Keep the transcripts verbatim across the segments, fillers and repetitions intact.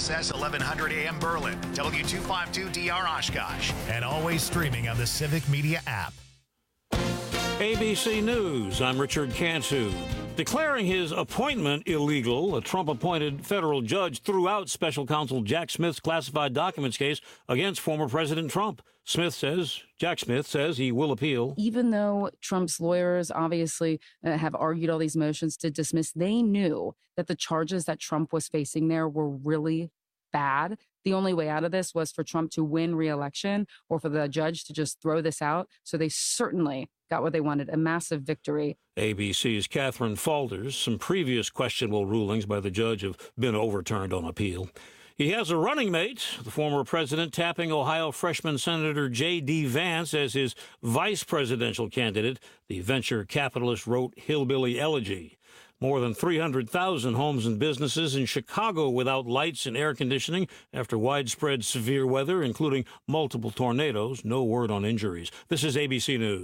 S S eleven hundred A M Berlin, W two fifty-two D R Oshkosh, and always streaming on the Civic Media app. A B C News, I'm Richard Cantu. Declaring his appointment illegal, a Trump-appointed federal judge threw out special counsel Jack Smith's classified documents case against former President Trump. Smith says, Jack Smith says he will appeal. Even though Trump's lawyers obviously uh, have argued all these motions to dismiss, they knew that the charges that Trump was facing there were really bad. The only way out of this was for Trump to win re-election or for the judge to just throw this out. So they certainly got what they wanted, a massive victory. A B C's Catherine Falders. Some previous questionable rulings by the judge have been overturned on appeal. He has a running mate, the former president tapping Ohio freshman Senator J D. Vance as his vice presidential candidate. The venture capitalist wrote Hillbilly Elegy. More than three hundred thousand homes and businesses in Chicago without lights and air conditioning after widespread severe weather, including multiple tornadoes. No word on injuries. This is A B C News.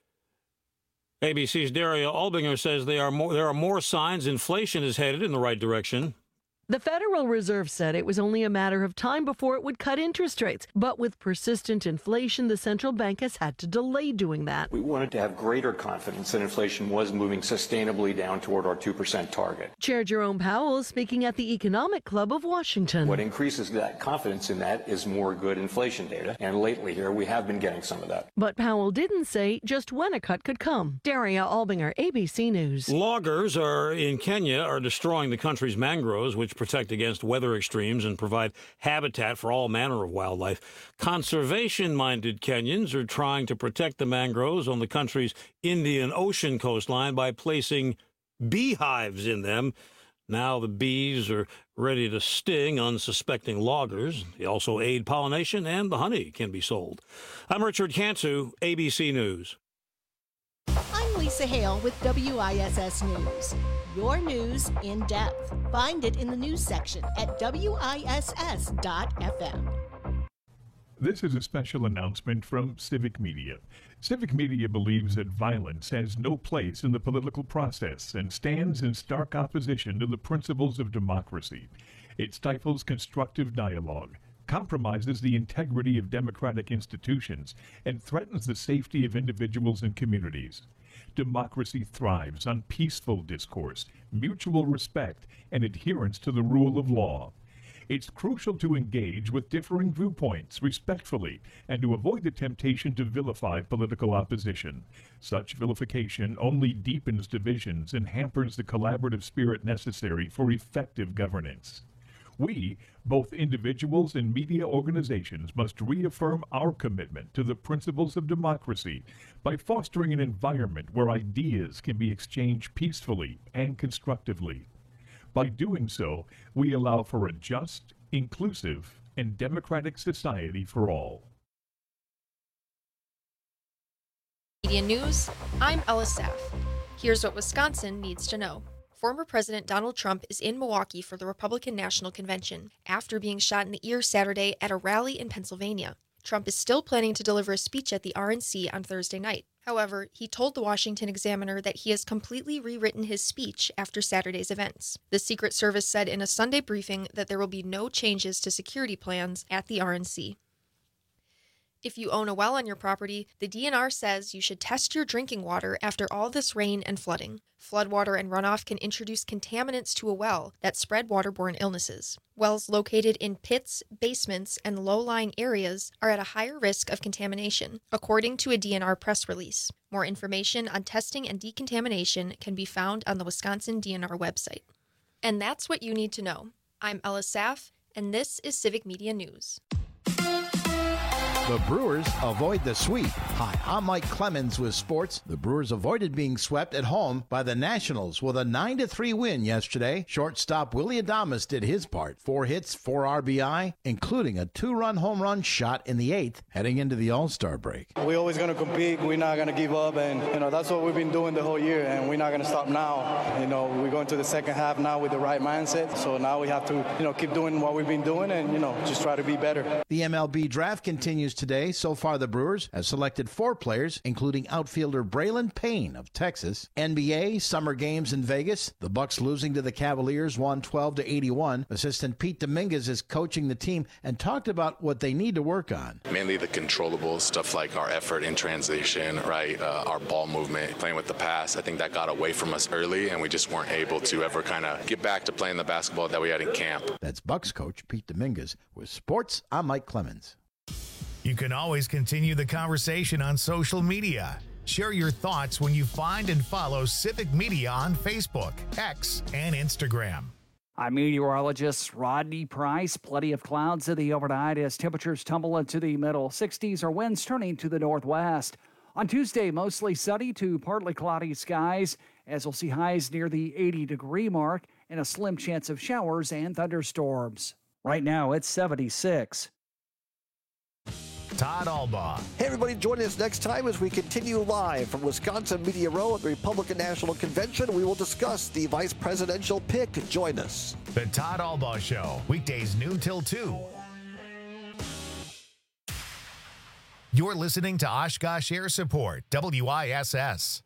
A B C's Daria Albinger says they are more, there are more signs inflation is headed in the right direction. The Federal Reserve said it was only a matter of time before it would cut interest rates. But with persistent inflation, the central bank has had to delay doing that. We wanted to have greater confidence that inflation was moving sustainably down toward our two percent target. Chair Jerome Powell is speaking at the Economic Club of Washington. What increases that confidence in that is more good inflation data. And lately here, we have been getting some of that. But Powell didn't say just when a cut could come. Daria Albinger, A B C News. Loggers are in Kenya are destroying the country's mangroves, which protect against weather extremes and provide habitat for all manner of wildlife. Conservation-minded Kenyans are trying to protect the mangroves on the country's Indian Ocean coastline by placing beehives in them. Now the bees are ready to sting unsuspecting loggers. They also aid pollination, and the honey can be sold. I'm Richard Cantu, A B C News. I'm Lisa Hale with W I S S News. Your news in depth. Find it in the news section at W I S S dot F M. This is a special announcement from Civic Media. Civic Media believes that violence has no place in the political process and stands in stark opposition to the principles of democracy. It stifles constructive dialogue, compromises the integrity of democratic institutions, and threatens the safety of individuals and communities. Democracy thrives on peaceful discourse, mutual respect, and adherence to the rule of law. It's crucial to engage with differing viewpoints respectfully and to avoid the temptation to vilify political opposition. Such vilification only deepens divisions and hampers the collaborative spirit necessary for effective governance. We, both individuals and media organizations, must reaffirm our commitment to the principles of democracy by fostering an environment where ideas can be exchanged peacefully and constructively. By doing so, we allow for a just, inclusive, and democratic society for all. Media News, I'm Ella Saff. Here's what Wisconsin needs to know. Former President Donald Trump is in Milwaukee for the Republican National Convention after being shot in the ear Saturday at a rally in Pennsylvania. Trump is still planning to deliver a speech at the R N C on Thursday night. However, he told the Washington Examiner that he has completely rewritten his speech after Saturday's events. The Secret Service said in a Sunday briefing that there will be no changes to security plans at the R N C. If you own a well on your property, the D N R says you should test your drinking water after all this rain and flooding. Floodwater and runoff can introduce contaminants to a well that spread waterborne illnesses. Wells located in pits, basements, and low-lying areas are at a higher risk of contamination, according to a D N R press release. More information on testing and decontamination can be found on the Wisconsin D N R website. And that's what you need to know. I'm Ella Saff, and this is Civic Media News. The Brewers avoid the sweep. Hi, I'm Mike Clemens with sports. The Brewers avoided being swept at home by the Nationals with a nine to three win yesterday. Shortstop Willy Adames did his part. Four hits, four R B I, including a two-run home run shot in the eighth, heading into the All-Star break. We're always going to compete. We're not going to give up, and you know that's what we've been doing the whole year, and we're not going to stop now. You know, we're going to the second half now with the right mindset, so now we have to, you know, keep doing what we've been doing and, you know, just try to be better. The M L B draft continues today. So far, the Brewers have selected four players, including outfielder Braylon Payne of Texas. N B A summer games in Vegas. The Bucks losing to the Cavaliers, one twelve to eighty-one. Assistant Pete Dominguez is coaching the team and talked about what they need to work on. Mainly the controllable stuff like our effort in transition, right? Uh, our ball movement, playing with the pass. I think that got away from us early, and we just weren't able to ever kind of get back to playing the basketball that we had in camp. That's Bucks coach Pete Dominguez. With sports, I'm Mike Clemens. You can always continue the conversation on social media. Share your thoughts when you find and follow Civic Media on Facebook, X, and Instagram. I'm meteorologist Rodney Price. Plenty of clouds in the overnight as temperatures tumble into the middle sixties or winds turning to the northwest. On Tuesday, mostly sunny to partly cloudy skies, as we'll see highs near the eighty degree mark and a slim chance of showers and thunderstorms. Right now, it's seventy-six. Todd Albaugh. Hey, everybody, join us next time as we continue live from Wisconsin Media Row at the Republican National Convention. We will discuss the vice presidential pick. Join us. The Todd Albaugh Show, weekdays noon till two. You're listening to Oshkosh Air Support, W I S S.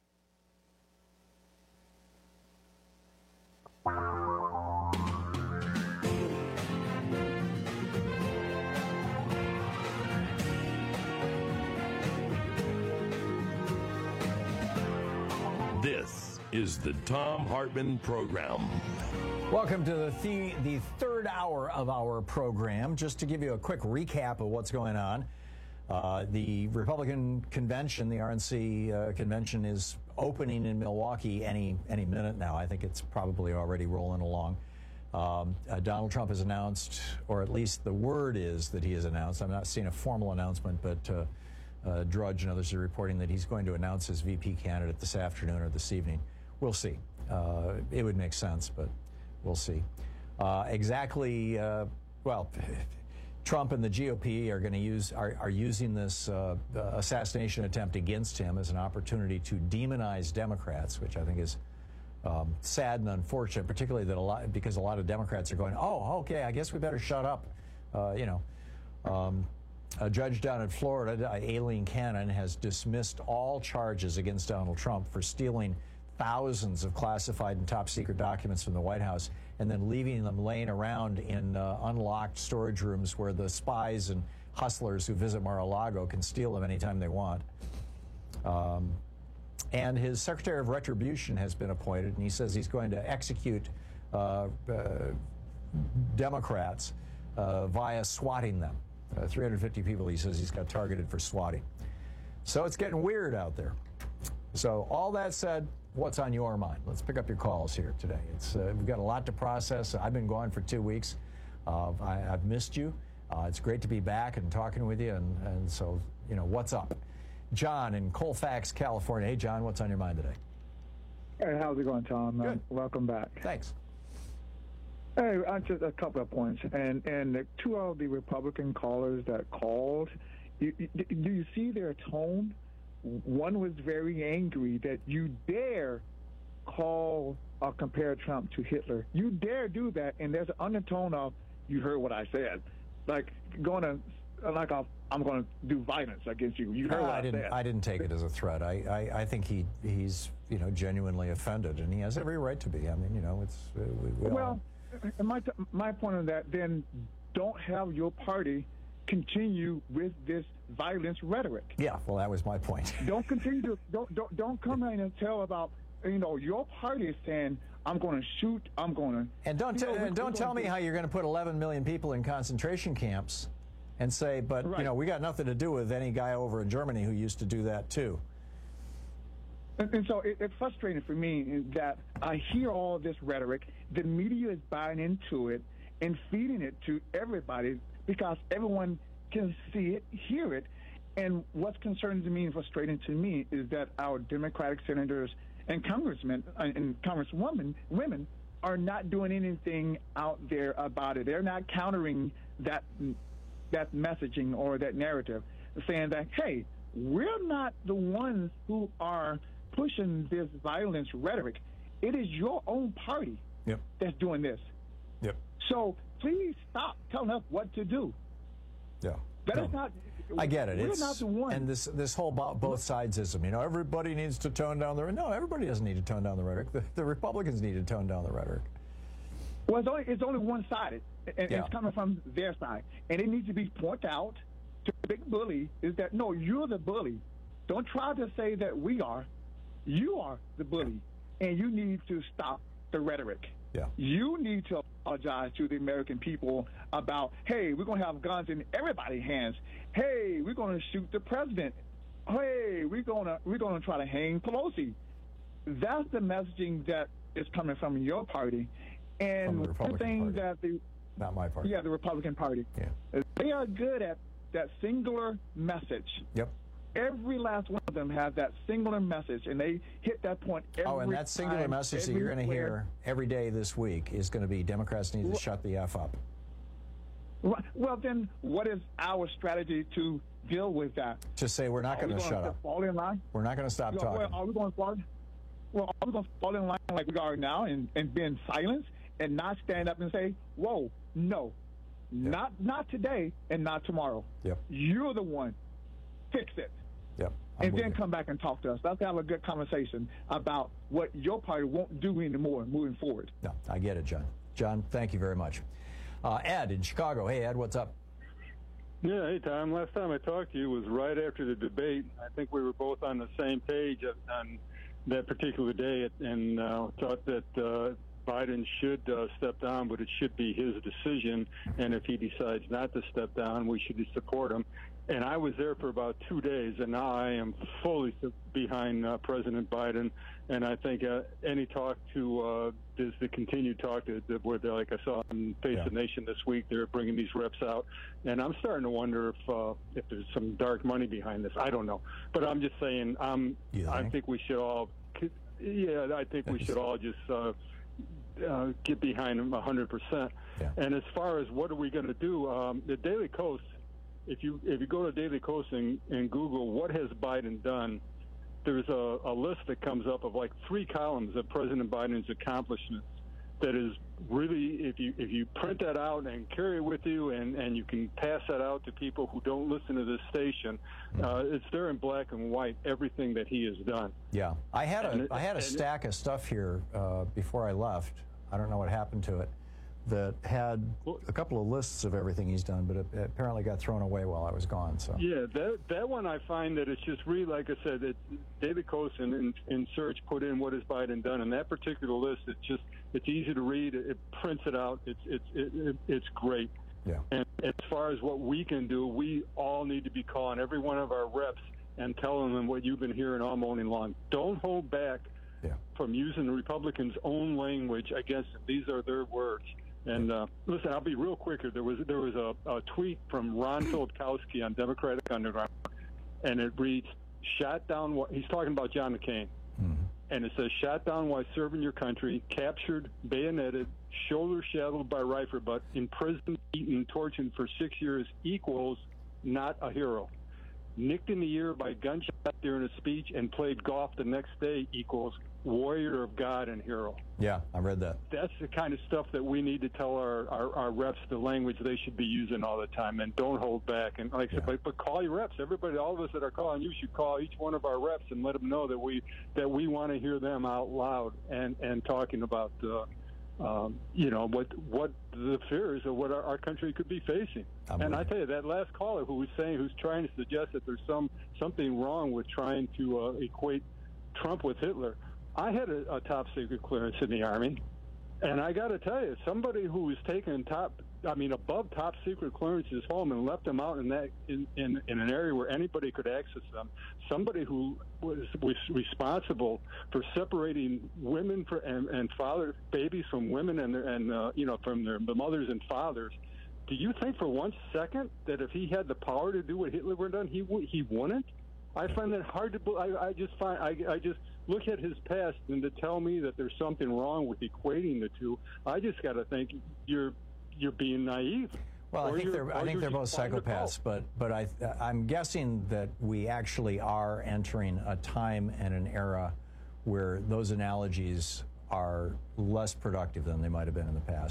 This is the Thom Hartmann Program. Welcome to the, th- the third hour of our program. Just to give you a quick recap of what's going on, uh, the Republican convention, the R N C uh, convention, is opening in Milwaukee any any minute now. I think it's probably already rolling along. Um, uh, Donald Trump has announced, or at least the word is that he has announced. I'm not seeing a formal announcement, but uh, Uh, Drudge and others are reporting that he's going to announce his V P candidate this afternoon or this evening. We'll see. Uh, it would make sense, but we'll see. Uh, exactly, uh, well, Trump and the G O P are going to use are, are using this uh, assassination attempt against him as an opportunity to demonize Democrats, which I think is um, sad and unfortunate, particularly that a lot because a lot of Democrats are going, oh, okay, I guess we better shut up, uh, you know. Um, A judge down in Florida, Aileen Cannon, has dismissed all charges against Donald Trump for stealing thousands of classified and top-secret documents from the White House and then leaving them laying around in uh, unlocked storage rooms where the spies and hustlers who visit Mar-a-Lago can steal them anytime they want. Um, and his Secretary of Retribution has been appointed, and he says he's going to execute uh, uh, Democrats uh, via swatting them. Uh, three hundred fifty people, he says he's got targeted for swatting. So it's getting weird out there. So all that said, what's on your mind? Let's pick up your calls here today. It's uh, we've got a lot to process. I've been gone for two weeks. Uh, I, I've missed you. Uh, it's great to be back and talking with you. And, and so, you know, what's up? John in Colfax, California. Hey, John, what's on your mind today? Hey, how's it going, Tom? Good. Uh, welcome back. Thanks. Hey, uh, just a couple of points. And and the two of the Republican callers that called, you, you, do you see their tone? One was very angry that you dare call or compare Trump to Hitler. You dare do that, and there's an undertone of, you heard what I said. Like, going to, like, a, I'm going to do violence against you. You heard no, what I, I didn't, said. I didn't take it as a threat. I, I, I think he he's, you know, genuinely offended, and he has every right to be. I mean, you know, it's... Uh, we, we well... all, And my my point on that, then don't have your party continue with this violence rhetoric. Yeah, well, that was my point. Don't continue to don't don't don't come in and tell about, you know, your party is saying, I'm going to shoot, I'm going to. And don't you know, and don't tell me how you're going to put eleven million people in concentration camps, and say, but right. you know, we got nothing to do with any guy over in Germany who used to do that too. And, and so it, it's frustrating for me that I hear all this rhetoric. The media is buying into it and feeding it to everybody because everyone can see it, hear it. And what's concerning to me and frustrating to me is that our Democratic senators and congressmen and congresswomen women are not doing anything out there about it. They're not countering that that messaging or that narrative, saying that, hey, we're not the ones who are pushing this violence rhetoric. It is your own party yep. that's doing this. Yep. So please stop telling us what to do. Yeah. That is not I get it. We're It's, not the one. And this this whole bo- both sidesism, you know, everybody needs to tone down the no, everybody doesn't need to tone down the rhetoric. The, the Republicans need to tone down the rhetoric. Well, it's only, it's only one-sided, and Yeah. it's coming from their side. And it needs to be pointed out to the big bully is that, no, you're the bully. Don't try to say that we are. You are the bully, and you need to stop the rhetoric. Yeah. You need to apologize to the American people about, hey, we're going to have guns in everybody's hands. Hey, we're going to shoot the president. Hey, we're going to we're going to try to hang Pelosi. That's the messaging that is coming from your party. And From the one Republican thing Party. that the Not my party. yeah, the Republican Party. Yeah. They are good at that singular message. Yep. Every last one of them has that singular message, and they hit that point every Oh, and that singular time, message that you're going to everywhere. hear every day this week is going to be Democrats need to shut the F up. Right. Well, then, what is our strategy to deal with that? To say we're not Are we going to gonna shut up. Fall in line. We're not going to stop Well, talking. Well, are we going to fall? Well, are we going to fall in line like we are now and, and be in silence and not stand up and say, "Whoa, no, not not today and not tomorrow." Yep. You're the one. Fix it. Yep. I'm And with then you. come back and talk to us. Let's have a good conversation about what your party won't do anymore moving forward. No, I get it, John. John, thank you very much. Uh, Ed in Chicago. Hey, Ed, what's up? Yeah, hey, Tom. Last time I talked to you was right after the debate. I think we were both on the same page on that particular day and uh, thought that uh, Biden should uh, step down, but it should be his decision. And if he decides not to step down, we should support him. And I was there for about two days, and now I am fully behind uh, President Biden. And I think uh, any talk to uh, is the continued talk to, to where, they're, like I saw on Face the Nation this week, they're bringing these reps out, and I'm starting to wonder if uh, if there's some dark money behind this. I don't know, but I'm just saying, um, You I think? think we should all, yeah, I think we should all just uh, uh, get behind him one hundred percent. And as far as what are we going to do, um, the Daily Kos. If you if you go to Daily Kos and, and Google what has Biden done, there's a, a list that comes up of like three columns of President Biden's accomplishments. That is really, if you if you print that out and carry it with you, and, and you can pass that out to people who don't listen to this station, uh, it's there in black and white everything that he has done. Yeah, I had a And it- I had a and it- stack of stuff here uh, before I left. I don't know what happened to it. That had a couple of lists of everything he's done, but it, it apparently got thrown away while I was gone. So Yeah, that that one I find that it's just really, like I said, it, David Cosin in, in search put in what has Biden done, and that particular list, it's just it's easy to read. It, it prints it out. It's it's it, it, it's great. Yeah. And as far as what we can do, we all need to be calling every one of our reps and telling them what you've been hearing all morning long. Don't hold back from using the Republicans' own language against them. These are their words. And uh, listen, I'll be real quick here. There was there was a, a tweet from Ron Filipkowski on Democratic Underground, and it reads, "Shot down." Wh-, he's talking about John McCain, mm-hmm. and it says, "Shot down while serving your country, captured, bayoneted, shoulder shadowed by rifle butt, imprisoned, beaten, tortured for six years equals not a hero. Nicked in the ear by gunshot during a speech and played golf the next day equals warrior of God and hero." yeah, I read that. That's the kind of stuff that we need to tell our, our, our reps the language they should be using all the time, and don't hold back. And like I said, but, but call your reps. Everybody, all of us that are calling, you should call each one of our reps and let them know that we that we want to hear them out loud and, and talking about uh, um, you know what what the fears of what our, our country could be facing. I'm and with I tell you, that last caller who was saying, who's trying to suggest that there's some something wrong with trying to uh, equate Trump with Hitler. I had a, a top secret clearance in the Army, and I got to tell you, somebody who was taking top, I mean, above top secret clearances home and left them out in that in, in, in an area where anybody could access them, somebody who was, was responsible for separating women for, and, and father babies from women and their, and uh, you know from their mothers and fathers. Do you think for one second that if he had the power to do what Hitler would have done, he w- he wouldn't? I find that hard to believe. I, I just find I, I just look at his past, and to tell me that there's something wrong with equating the two, I just got to think you're you're being naive. Well, I Or think you're- they're I or think you're they're both just finding a psychopaths, but but I I'm guessing that we actually are entering a time and an era where those analogies are less productive than they might have been in the past.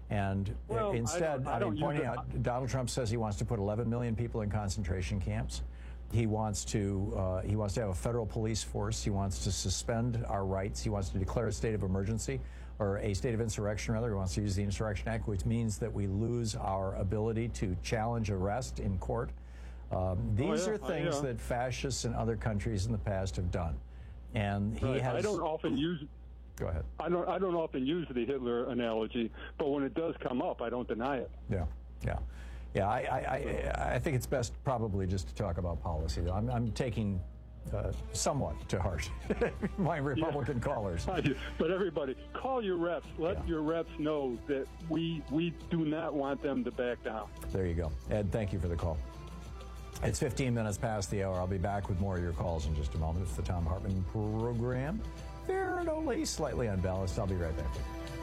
And Well, I instead, don't- I I, don't mean, use pointing it- out, Donald Trump says he wants to put eleven million people in concentration camps. He wants to uh, he wants to have a federal police force. He wants to suspend our rights. He wants to declare a state of emergency, or a state of insurrection, rather. He wants to use the Insurrection Act, which means that we lose our ability to challenge arrest in court. Um, these Oh, yeah. are things Uh, yeah. that fascists in other countries in the past have done. And he Right. has... I don't often use. Go ahead. I don't. I don't often use the Hitler analogy, but when it does come up, I don't deny it. Yeah, yeah, yeah. I, I, I, I think it's best probably just to talk about policy. I'm, I'm taking uh, somewhat to heart my Republican Yeah. callers. But everybody, call your reps. Let Yeah. your reps know that we we do not want them to back down. There you go, Ed. Thank you for the call. It's fifteen minutes past the hour. I'll be back with more of your calls in just a moment. It's the Thom Hartmann Program. Fair and only slightly unbalanced. I'll be right back.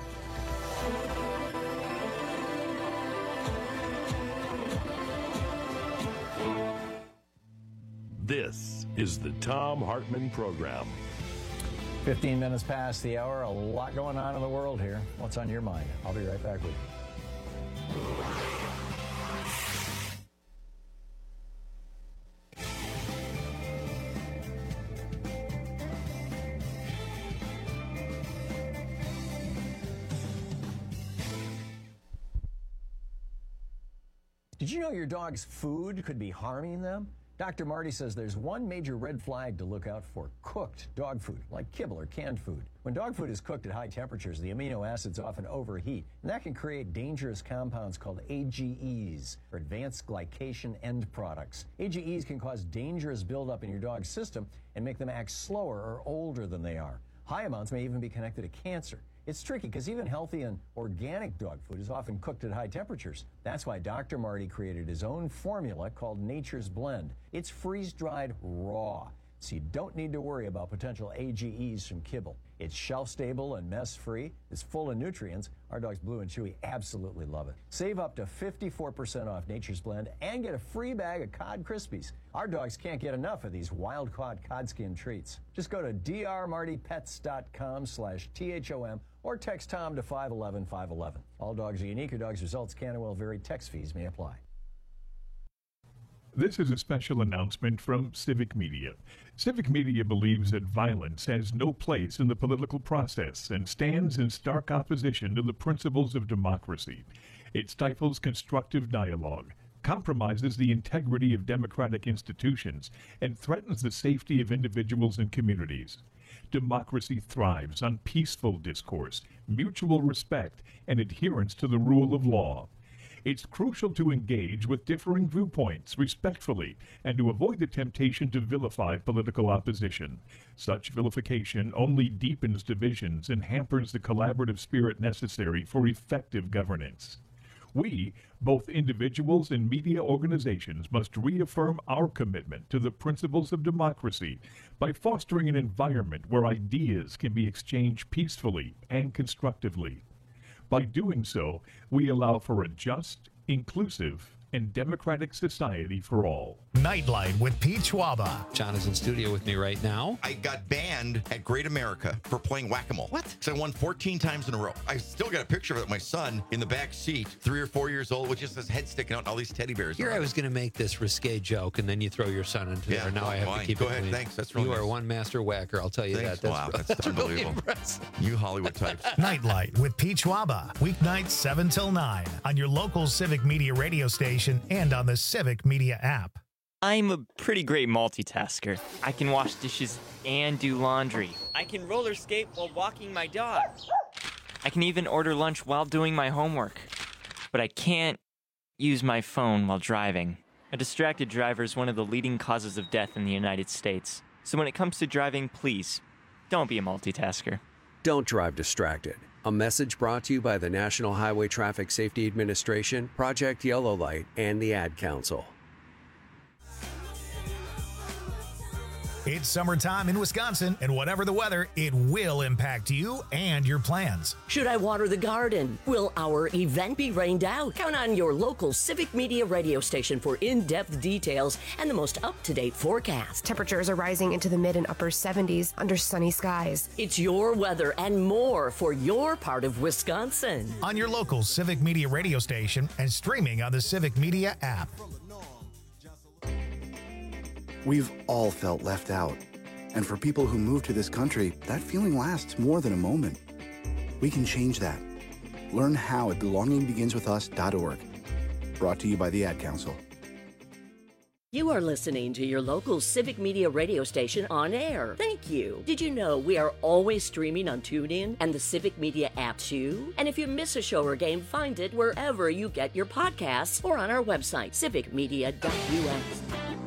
This is the Thom Hartmann Program. fifteen minutes past the hour. A lot going on in the world here. What's on your mind? I'll be right back with you. Did you know your dog's food could be harming them? Doctor Marty says there's one major red flag to look out for: cooked dog food, like kibble or canned food. When dog food is cooked at high temperatures, the amino acids often overheat, and that can create dangerous compounds called A G Es, or advanced glycation end products. A G Es can cause dangerous buildup in your dog's system and make them act slower or older than they are. High amounts may even be connected to cancer. It's tricky because even healthy and organic dog food is often cooked at high temperatures. That's why Doctor Marty created his own formula called Nature's Blend. It's freeze-dried raw, so you don't need to worry about potential A G Es from kibble. It's shelf-stable and mess-free. It's full of nutrients. Our dogs Blue and Chewy absolutely love it. Save up to fifty-four percent off Nature's Blend and get a free bag of Cod Krispies. Our dogs can't get enough of these wild-caught cod skin treats. Just go to drmartypets.com slash T-H-O-M or text Tom to five one one five one one. All dogs are unique. Your dog's results can and will vary. Text fees may apply. This is a special announcement from Civic Media. Civic Media believes that violence has no place in the political process and stands in stark opposition to the principles of democracy. It stifles constructive dialogue, compromises the integrity of democratic institutions, and threatens the safety of individuals and communities. Democracy thrives on peaceful discourse, mutual respect, and adherence to the rule of law. It's crucial to engage with differing viewpoints respectfully and to avoid the temptation to vilify political opposition. Such vilification only deepens divisions and hampers the collaborative spirit necessary for effective governance. We, both individuals and media organizations, must reaffirm our commitment to the principles of democracy by fostering an environment where ideas can be exchanged peacefully and constructively. By doing so, we allow for a just, inclusive, and democratic society for all. Nightlight with Pete Schwaba. John is in studio with me right now. I got banned at Great America for playing whack-a-mole. What? Because I won fourteen times in a row. I still got a picture of it, my son in the back seat, three or four years old, with just his head sticking out and all these teddy bears. Here I was going to make this risque joke, and then you throw your son into Yeah, there. Now well, I have fine. to keep Go it ahead. clean. Thanks. That's real You nice. are one master whacker, I'll tell you Thanks. that. That's, Wow, that's that's really unbelievable. impressive. You Hollywood types. Nightlight with Pete Schwaba. Weeknights seven till nine on your local Civic Media radio station and on the Civic Media app. I'm a pretty great multitasker. I can wash dishes and do laundry. I can roller skate while walking my dog. I can even order lunch while doing my homework. But I can't use my phone while driving. A distracted driver is one of the leading causes of death in the United States. So when it comes to driving, please, don't be a multitasker. Don't drive distracted. A message brought to you by the National Highway Traffic Safety Administration, Project Yellow Light, and the Ad Council. It's summertime in Wisconsin, and whatever the weather, it will impact you and your plans. Should I water the garden? Will our event be rained out? Count on your local Civic Media radio station for in-depth details and the most up-to-date forecast. Temperatures are rising into the mid and upper seventies under sunny skies. It's your weather and more for your part of Wisconsin. On your local Civic Media radio station and streaming on the Civic Media app. We've all felt left out. And for people who move to this country, that feeling lasts more than a moment. We can change that. Learn how at belonging begins with us dot org. Brought to you by the Ad Council. You are listening to your local Civic Media radio station on air. Thank you. Did you know we are always streaming on TuneIn and the Civic Media app too? And if you miss a show or game, find it wherever you get your podcasts or on our website, civic media dot U S.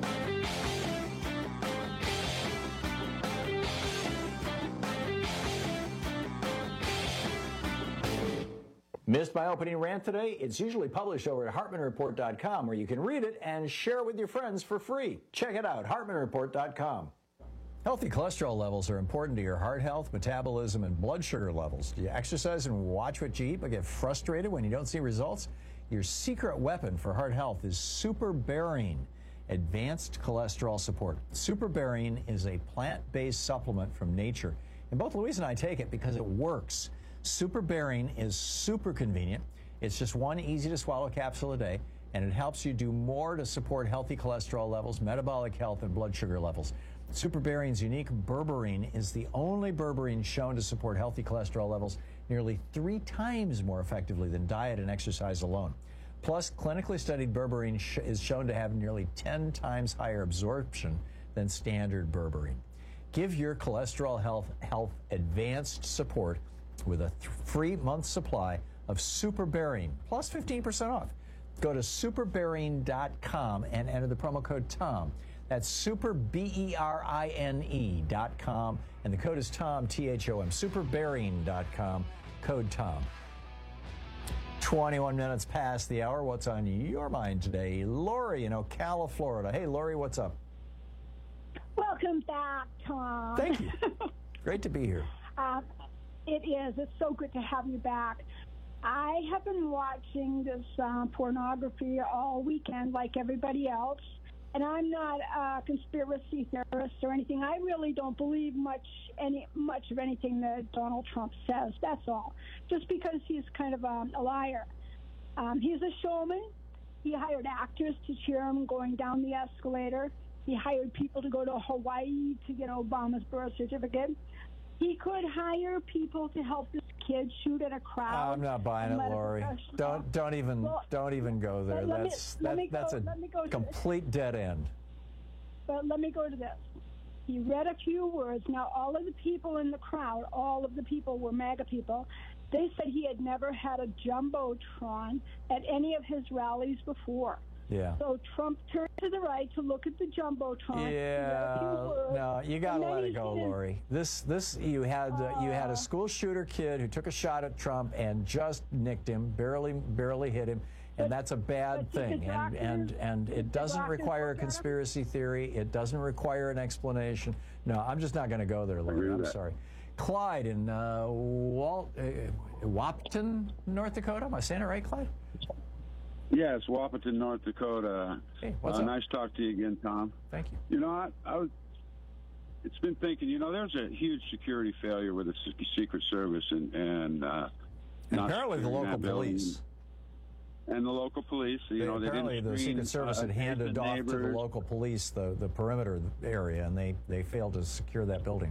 Missed my opening rant today? It's usually published over at hartman report dot com, where you can read it and share it with your friends for free. Check it out, hartman report dot com. Healthy cholesterol levels are important to your heart health, metabolism, and blood sugar levels. Do you exercise and watch what you eat but get frustrated when you don't see results? Your secret weapon for heart health is SuperBerine Advanced Cholesterol Support. SuperBerine is a plant-based supplement from nature, and both Louise and I take it because it works. SuperBerine is super convenient. It's just one easy-to-swallow capsule a day, and it helps you do more to support healthy cholesterol levels, metabolic health, and blood sugar levels. SuperBerine's unique berberine is the only berberine shown to support healthy cholesterol levels nearly three times more effectively than diet and exercise alone. Plus, clinically studied berberine sh- is shown to have nearly ten times higher absorption than standard berberine. Give your cholesterol health, health advanced support with a th- free month supply of SuperBerine, plus fifteen percent off. Go to super berine dot com and enter the promo code TOM. That's super, B E R I N E dot com, and the code is TOM, T H O M, super berine dot com, code TOM. twenty-one minutes past the hour. What's on your mind today? Lori in Ocala, Florida. Hey, Lori, what's up? Welcome back, Tom. Thank you. Great to be here. Uh, It is. It's so good to have you back. I have been watching this uh, pornography all weekend like everybody else, and I'm not a conspiracy theorist or anything. I really don't believe much any much of anything that Donald Trump says. That's all. Just because he's kind of um, a liar. Um, he's a showman. He hired actors to cheer him going down the escalator. He hired people to go to Hawaii to get Obama's birth certificate. He could hire people to help this kid shoot at a crowd. I'm not buying it, Lori. Don't don't even well, don't even go there. Let That's me, let that, me that's go, a let me go complete dead end. But let me go to this. He read a few words. Now, all of the people in the crowd, all of the people were MAGA people. They said he had never had a Jumbotron at any of his rallies before. Yeah. So Trump turned to the right to look at the Jumbotron. Yeah, no, you got to let it go, Lori. This, this, you had, uh, you had a school shooter kid who took a shot at Trump and just nicked him, barely, barely hit him, and that's a bad thing. And and and it doesn't require a conspiracy theory. It doesn't require an explanation. No, I'm just not going to go there, Lori. I'm sorry. Clyde in uh, Walt, uh, Wahpeton, North Dakota. Am I saying it right, Clyde? Yes, Wahpeton, North Dakota. Hey, what's uh, up? Nice to talk to you again, Tom. Thank you. You know, I, I was. It's been thinking. You know, there's a huge security failure with the Secret Service and and, uh, and apparently the local police. And the local police. You they, know, they apparently didn't the screen, Secret Service uh, had handed off neighbors. to the local police the the perimeter area, and they they failed to secure that building.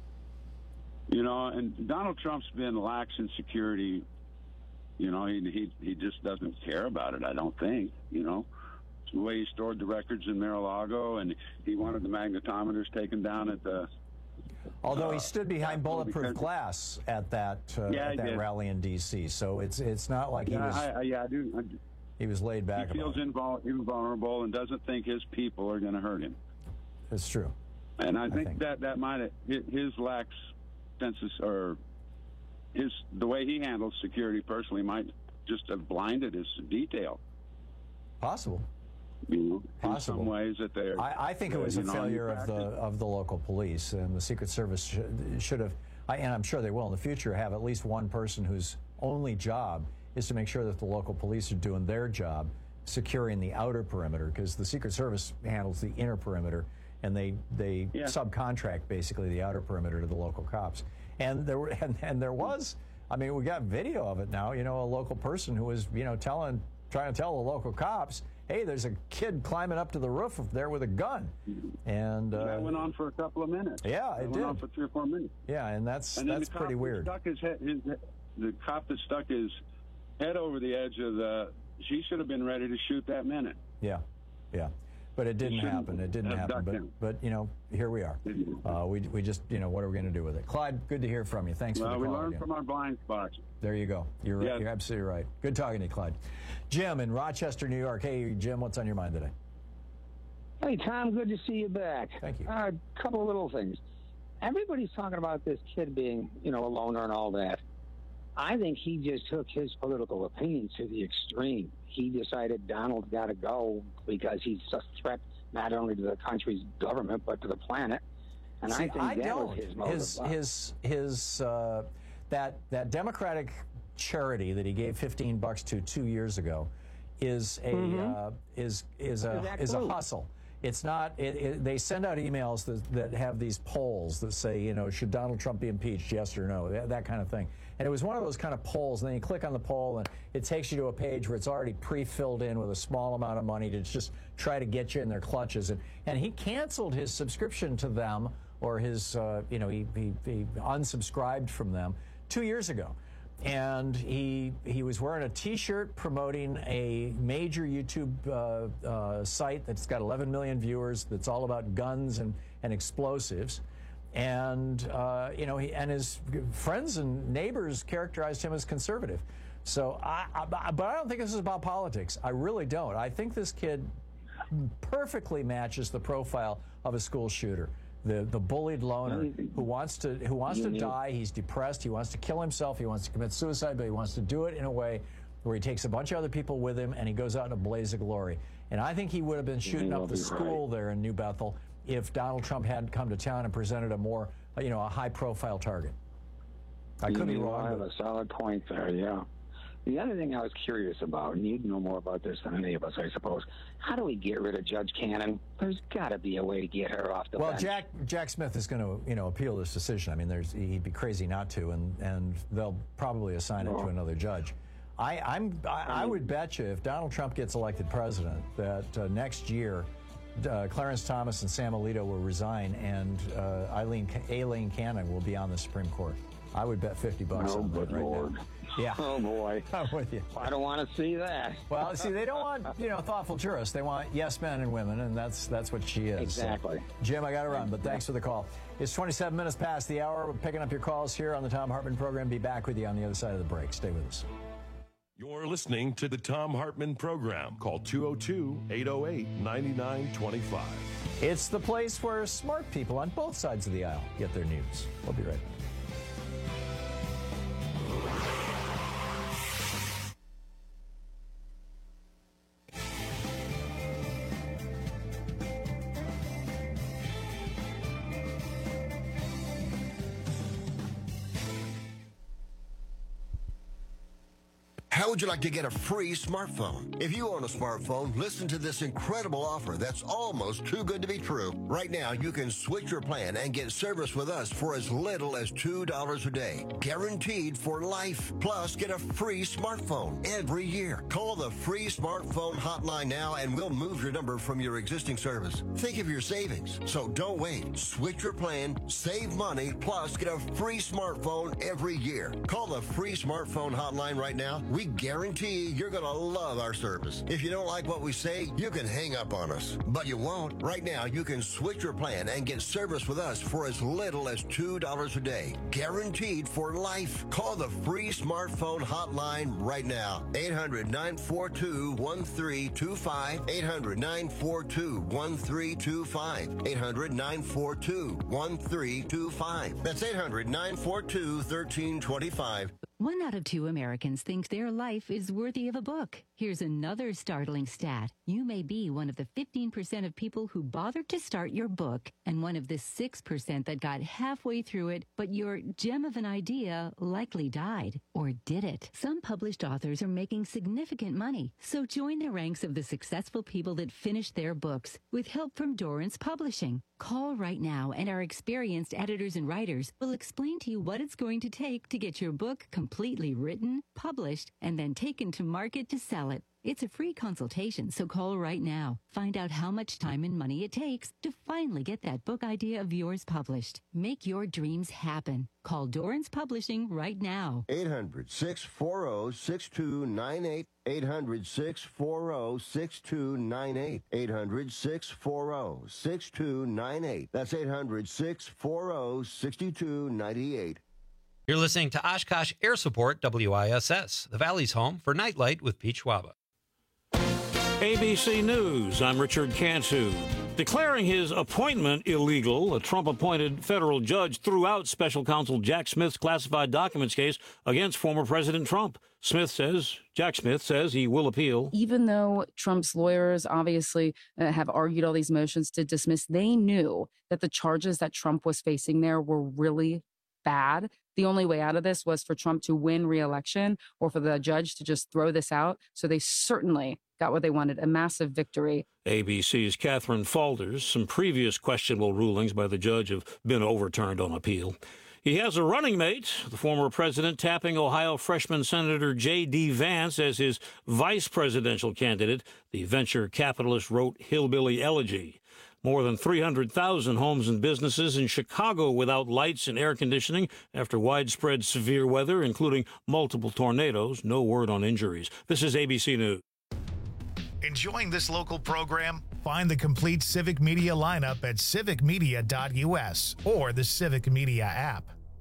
You know, and Donald Trump's been lax in security. You know, he he he just doesn't care about it. I don't think. You know, it's the way he stored the records in Mar-a-Lago, and he wanted the magnetometers taken down at the. Although uh, he stood behind bulletproof glass at that uh, yeah, at that did. rally in D C, so it's it's not like yeah, he was. I, I, yeah, I do. I, he was laid back. He feels invul- invulnerable and doesn't think his people are going to hurt him. It's true. And I, I think, think that that might his lax senses or. His the way he handles security personally might just have blinded his detail. Possible. You know, in Possible. some ways that they're. I, I think it uh, was you a know, failure in of the practice- of the local police, and the Secret Service should, should have, I, and I'm sure they will in the future, have at least one person whose only job is to make sure that the local police are doing their job, securing the outer perimeter, because the Secret Service handles the inner perimeter, and they they Yeah. subcontract basically the outer perimeter to the local cops. And there were, and, and there was, I mean, we got video of it now. You know, a local person who was, you know, telling, trying to tell the local cops, hey, there's a kid climbing up to the roof there with a gun. And uh, that went on for a couple of minutes. Yeah, it it went did. on for three or four minutes. Yeah, and that's And then that's the cop pretty that weird. Stuck his head, his, the cop that stuck his head over the edge of the. She should have been ready to shoot that minute. Yeah, yeah. But it didn't shouldn't happen. It didn't have happen. ducked But, him. but, you know, here we are. Uh, we, we just, you know, what are we going to do with it? Clyde, good to hear from you. Thanks Well, for the we call learned again. from our blind spots. There you go. You're, Yeah. you're absolutely right. Good talking to you, Clyde. Jim in Rochester, New York. Hey, Jim, what's on your mind today? Hey, Tom, good to see you back. Thank you. Uh, a couple of little things. Everybody's talking about this kid being, you know, a loner and all that. I think he just took his political opinion to the extreme. He decided Donald's got to go because he's a threat not only to the country's government but to the planet. And See, I think I that don't. was his motive. His his his uh, that that Democratic charity that he gave fifteen bucks to two years ago is a Mhm. uh, is is a Is that is a clue? hustle. It's not. It, it, they send out emails that, that have these polls that say, you know, should Donald Trump be impeached? Yes or no? That, that kind of thing. And it was one of those kind of polls. And then you click on the poll, and it takes you to a page where it's already pre-filled in with a small amount of money to just try to get you in their clutches. And and he canceled his subscription to them, or his, uh, you know, he, he he unsubscribed from them two years ago. And he he was wearing a T-shirt promoting a major YouTube uh, uh, site that's got eleven million viewers. That's all about guns and, and explosives, and uh, you know he and his friends and neighbors characterized him as conservative. So, I, I but I don't think this is about politics. I really don't. I think this kid perfectly matches the profile of a school shooter. The, the bullied loner who wants to who wants to die. He's depressed. He wants to kill himself. He wants to commit suicide, but he wants to do it in a way where he takes a bunch of other people with him and he goes out in a blaze of glory. And I think he would have been shooting up the school there in New Bethel if Donald Trump hadn't come to town and presented a more, you know, a high-profile target. I could be You wrong. have but- a solid point there, yeah. The other thing I was curious about, and you'd know more about this than any of us, I suppose, how do we get rid of Judge Cannon? There's got to be a way to get her off the Well, bench. Jack Jack Smith is going to, you know, appeal this decision. I mean, there's he'd be crazy not to, and and they'll probably assign it to another judge. I I'm I, I would bet you if Donald Trump gets elected president that uh, next year, uh, Clarence Thomas and Sam Alito will resign, and uh, Eileen Aileen Cannon will be on the Supreme Court. I would bet fifty bucks Oh, on that good right Lord. now. Yeah. Oh, boy. I'm with you. I don't want to see that. Well, see, they don't want, you know, thoughtful jurists. They want yes men and women, and that's that's what she is. Exactly. So, Jim, I got to run, but thanks for the call. It's twenty-seven minutes past the hour. We're picking up your calls here on the Tom Hartman program. Be back with you on the other side of the break. Stay with us. You're listening to the Tom Hartman program. Call two oh two, eight oh eight, nine nine two five. It's the place where smart people on both sides of the aisle get their news. We'll be right back. How would you like to get a free smartphone? If you own a smartphone, listen to this incredible offer that's almost too good to be true. Right now, you can switch your plan and get service with us for as little as two dollars a day. Guaranteed for life. Plus, get a free smartphone every year. Call the free smartphone hotline now and we'll move your number from your existing service. Think of your savings. So don't wait. Switch your plan, save money, plus get a free smartphone every year. Call the free smartphone hotline right now. We guarantee you're going to love our service. If you don't like what we say, you can hang up on us. But you won't. Right now, you can switch your plan and get service with us for as little as two dollars a day. Guaranteed for life. Call the free smartphone hotline right now. eight hundred, nine four two, one three two five. eight hundred, nine four two, one three two five. eight hundred, nine four two, one three two five. That's eight hundred, nine four two, one three two five. One out of two Americans think their life is worthy of a book. Here's another startling stat. You may be one of the fifteen percent of people who bothered to start your book and one of the six percent that got halfway through it, but your gem of an idea likely died. Or did it? Some published authors are making significant money, so join the ranks of the successful people that finished their books with help from Dorrance Publishing. Call right now and our experienced editors and writers will explain to you what it's going to take to get your book completely written, published, and then taken to market to sell it. It's a free consultation, so call right now. Find out how much time and money it takes to finally get that book idea of yours published. Make your dreams happen. Call Dorrance Publishing right now. eight hundred, six four zero, six two nine eight. eight hundred, six four zero, six two nine eight. eight hundred, six four zero, six two nine eight. That's eight hundred, six four zero, six two nine eight. You're listening to Oshkosh Air Support W I S S, the Valley's home for Nightlight with Pete Schwaba. A B C News, I'm Richard Cantu. Declaring his appointment illegal, a Trump-appointed federal judge threw out special counsel Jack Smith's classified documents case against former President Trump. Smith says, Jack Smith says he will appeal. Even though Trump's lawyers obviously uh, have argued all these motions to dismiss, they knew that the charges that Trump was facing there were really bad. The only way out of this was for Trump to win re-election or for the judge to just throw this out. So they certainly got what they wanted, a massive victory. A B C's Catherine Falders. Some previous questionable rulings by the judge have been overturned on appeal. He has a running mate, the former president tapping Ohio freshman Senator J D. Vance as his vice presidential candidate. The venture capitalist wrote Hillbilly Elegy. More than three hundred thousand homes and businesses in Chicago without lights and air conditioning after widespread severe weather, including multiple tornadoes. No word on injuries. This is A B C News. Enjoying this local program? Find the complete Civic Media lineup at civic media dot u s or the Civic Media app.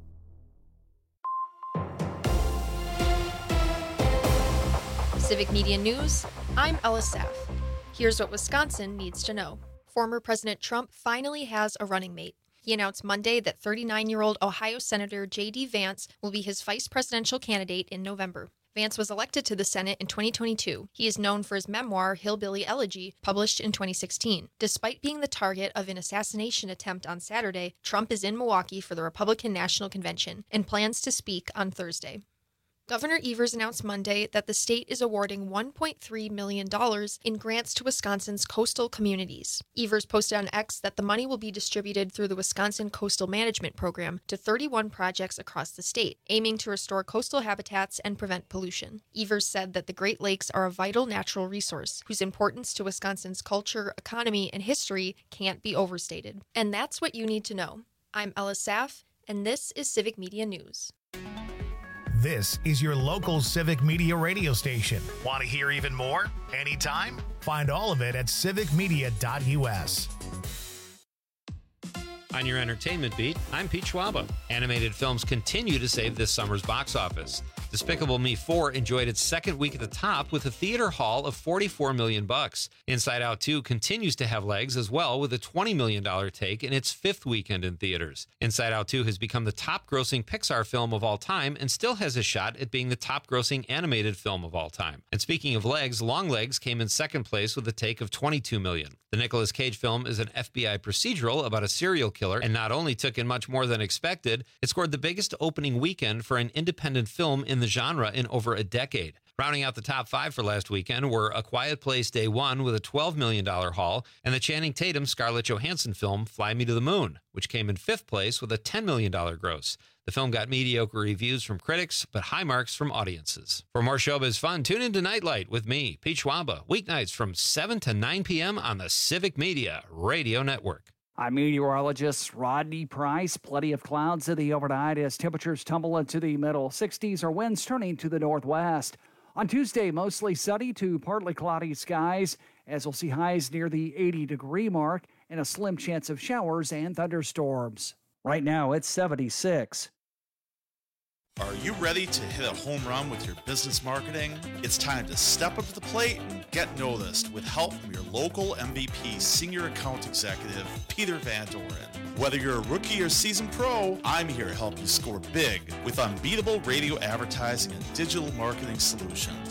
Civic Media News, I'm Ella Saff. Here's what Wisconsin needs to know. Former President Trump finally has a running mate. He announced Monday that thirty-nine-year-old Ohio Senator J D. Vance will be his vice presidential candidate in November. Vance was elected to the Senate in twenty twenty-two. He is known for his memoir, Hillbilly Elegy, published in twenty sixteen. Despite being the target of an assassination attempt on Saturday, Trump is in Milwaukee for the Republican National Convention and plans to speak on Thursday. Governor Evers announced Monday that the state is awarding one point three million dollars in grants to Wisconsin's coastal communities. Evers posted on X that the money will be distributed through the Wisconsin Coastal Management Program to thirty-one projects across the state, aiming to restore coastal habitats and prevent pollution. Evers said that the Great Lakes are a vital natural resource whose importance to Wisconsin's culture, economy, and history can't be overstated. And that's what you need to know. I'm Ella Saff, and this is Civic Media News. This is your local Civic Media radio station. Want to hear even more? Anytime? Find all of it at civic media dot u s. On your entertainment beat, I'm Pete Schwaba. Animated films continue to save this summer's box office. Despicable Me four enjoyed its second week at the top with a theater haul of forty-four million bucks. Inside Out two continues to have legs as well with a twenty million dollars take in its fifth weekend in theaters. Inside Out two has become the top-grossing Pixar film of all time and still has a shot at being the top-grossing animated film of all time. And speaking of legs, Longlegs came in second place with a take of twenty-two million dollars. The Nicolas Cage film is an F B I procedural about a serial killer and not only took in much more than expected, it scored the biggest opening weekend for an independent film in the genre in over a decade. Rounding out the top five for last weekend were A Quiet Place Day One with a twelve million dollars haul and the Channing Tatum Scarlett Johansson film Fly Me to the Moon, which came in fifth place with a ten million dollars gross. The film got mediocre reviews from critics, but high marks from audiences. For more showbiz fun, tune into Nightlight with me, Pete Schwaba, weeknights from seven to nine p.m. on the Civic Media Radio Network. I'm meteorologist Rodney Price. Plenty of clouds to the overnight as temperatures tumble into the middle sixties or winds turning to the northwest. On Tuesday, mostly sunny to partly cloudy skies, as we'll see highs near the eighty-degree mark and a slim chance of showers and thunderstorms. Right now, it's seventy-six. Are you ready to hit a home run with your business marketing? It's time to step up to the plate and get noticed with help from your local M V P Senior Account Executive, Peter Van Doren. Whether you're a rookie or seasoned pro, I'm here to help you score big with unbeatable radio advertising and digital marketing solutions.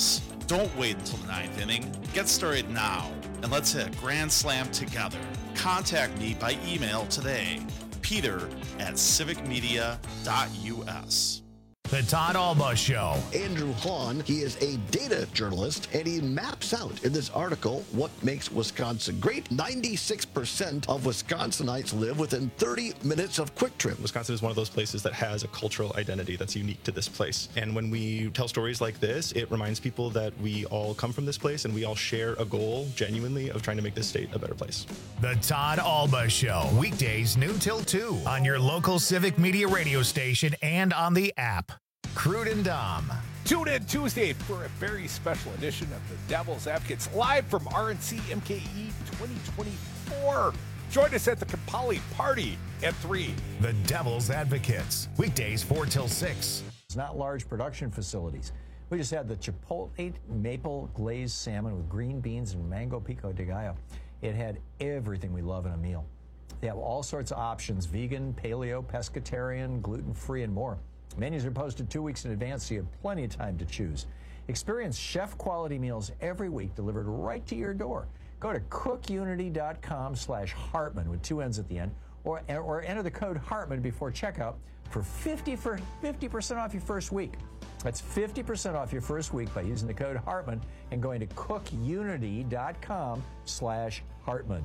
Don't wait until the ninth inning. Get started now, and let's hit a grand slam together. Contact me by email today, peter at civic media dot u s. The Todd Alba Show. Andrew Hahn, he is a data journalist, and he maps out in this article what makes Wisconsin great. ninety-six percent of Wisconsinites live within thirty minutes of Quick Trip. Wisconsin is one of those places that has a cultural identity that's unique to this place. And when we tell stories like this, it reminds people that we all come from this place and we all share a goal, genuinely, of trying to make this state a better place. The Todd Alba Show. Weekdays noon till two on your local Civic Media radio station and on the app. Crude and Dom. Tune in Tuesday for a very special edition of the Devil's Advocates live from R N C M K E twenty twenty-four. Join us at the Kapali Party at three. The Devil's Advocates. Weekdays four till six. It's not large production facilities. We just had the Chipotle maple glazed salmon with green beans and mango pico de gallo. It had everything we love in a meal. They have all sorts of options: vegan, paleo, pescatarian, gluten-free, and more. Menus are posted two weeks in advance, so you have plenty of time to choose. Experience chef-quality meals every week delivered right to your door. Go to cookunity.com slash Hartman with two N's at the end, or, or enter the code Hartman before checkout for fifty for fifty percent off your first week. That's fifty percent off your first week by using the code Hartman and going to cookunity.com slash Hartman.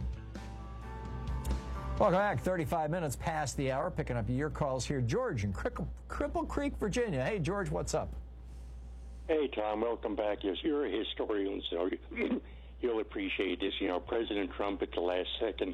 Welcome back. thirty-five minutes past the hour. Picking up your calls here. George in Cripple, Cripple Creek, Virginia. Hey, George, what's up? Hey, Tom. Welcome back. Yes, you're a historian, so you'll appreciate this. You know, President Trump at the last second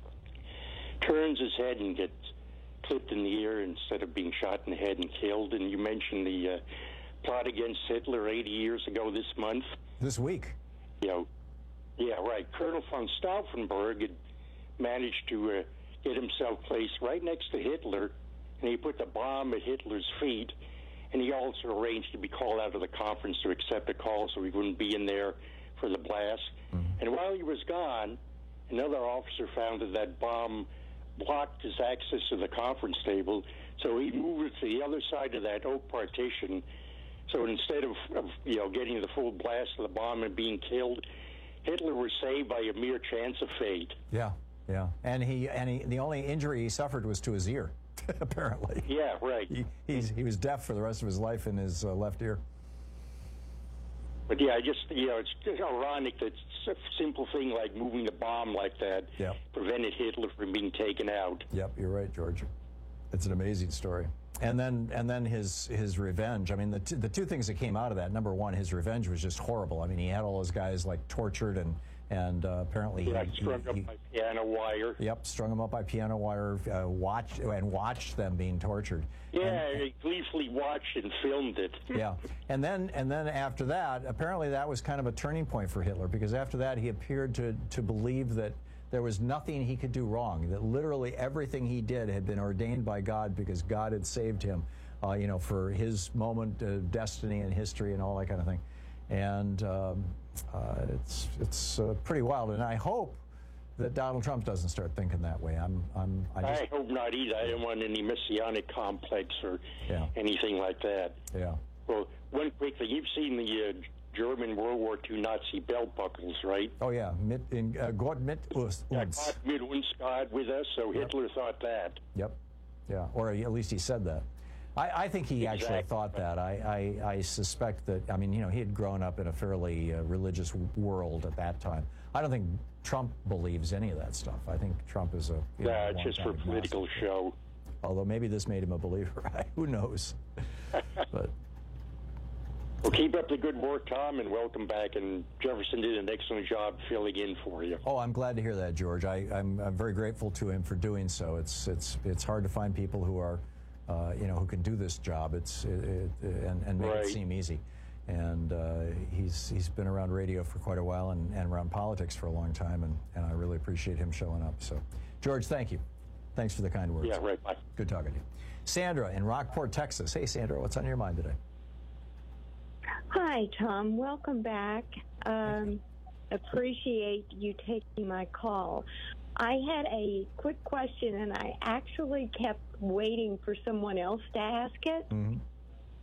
turns his head and gets clipped in the ear instead of being shot in the head and killed. And you mentioned the uh, plot against Hitler eighty years ago this month. This week. You know, yeah, right. Colonel von Stauffenberg had managed to uh, get himself placed right next to Hitler, and he put the bomb at Hitler's feet, and he also arranged to be called out of the conference to accept a call so he wouldn't be in there for the blast. Mm-hmm. And while he was gone, another officer found that that bomb blocked his access to the conference table, so he moved it to the other side of that oak partition. So instead of, of you know, getting the full blast of the bomb and being killed, Hitler was saved by a mere chance of fate. Yeah. Yeah, and he and he, the only injury he suffered was to his ear, apparently. Yeah, right. He he's, he was deaf for the rest of his life in his uh, left ear. But yeah, just you know, it's just ironic that a simple thing like moving the bomb like that yep. prevented Hitler from being taken out. Yep, you're right, George. It's an amazing story. And then and then his his revenge. I mean, the t- the two things that came out of that. Number one, his revenge was just horrible. I mean, he had all those guys like tortured and. And uh, apparently, yeah, he, strung he, up he, by piano wire. Yep, strung them up by piano wire. Uh, watched and watched them being tortured. Yeah, and, he gleefully watched and filmed it. Yeah, and then and then after that, apparently that was kind of a turning point for Hitler, because after that he appeared to to believe that there was nothing he could do wrong. That literally everything he did had been ordained by God because God had saved him. Uh, you know, for his moment of destiny and history and all that kind of thing. And um, uh, it's it's uh, pretty wild, and I hope that Donald Trump doesn't start thinking that way. I'm I'm I, just, I hope not either. I don't want any messianic complex or yeah. anything like that. Yeah. Well, one quick thing: you've seen the uh, German World War Two Nazi belt buckles, right? Oh yeah, mit in uh, Gott mit uns. Yeah, Gott mit uns, God with us. So yep. Hitler thought that. Yep. Yeah, or at least he said that. I, I think he exactly. actually thought that. I, I, I suspect that, I mean, you know, he had grown up in a fairly uh, religious world at that time. I don't think Trump believes any of that stuff. I think Trump is a... Yeah, know, just for political show. Although maybe this made him a believer. Who knows? But Well, keep up the good work, Tom, and welcome back. And Jefferson did an excellent job filling in for you. Oh, I'm glad to hear that, George. I, I'm, I'm very grateful to him for doing so. It's, it's, it's hard to find people who are... Uh, you know, who can do this job? It's it, it, and, and make right. it seem easy. And uh, he's he's been around radio for quite a while and, and around politics for a long time, and, and I really appreciate him showing up. So, George, thank you. Thanks for the kind words. Yeah, right. Bye. Good talking to you. Sandra in Rockport, Texas. Hey, Sandra, what's on your mind today? Hi, Tom. Welcome back. Um, appreciate you taking my call. I had a quick question, and I actually kept waiting for someone else to ask it. Mm-hmm.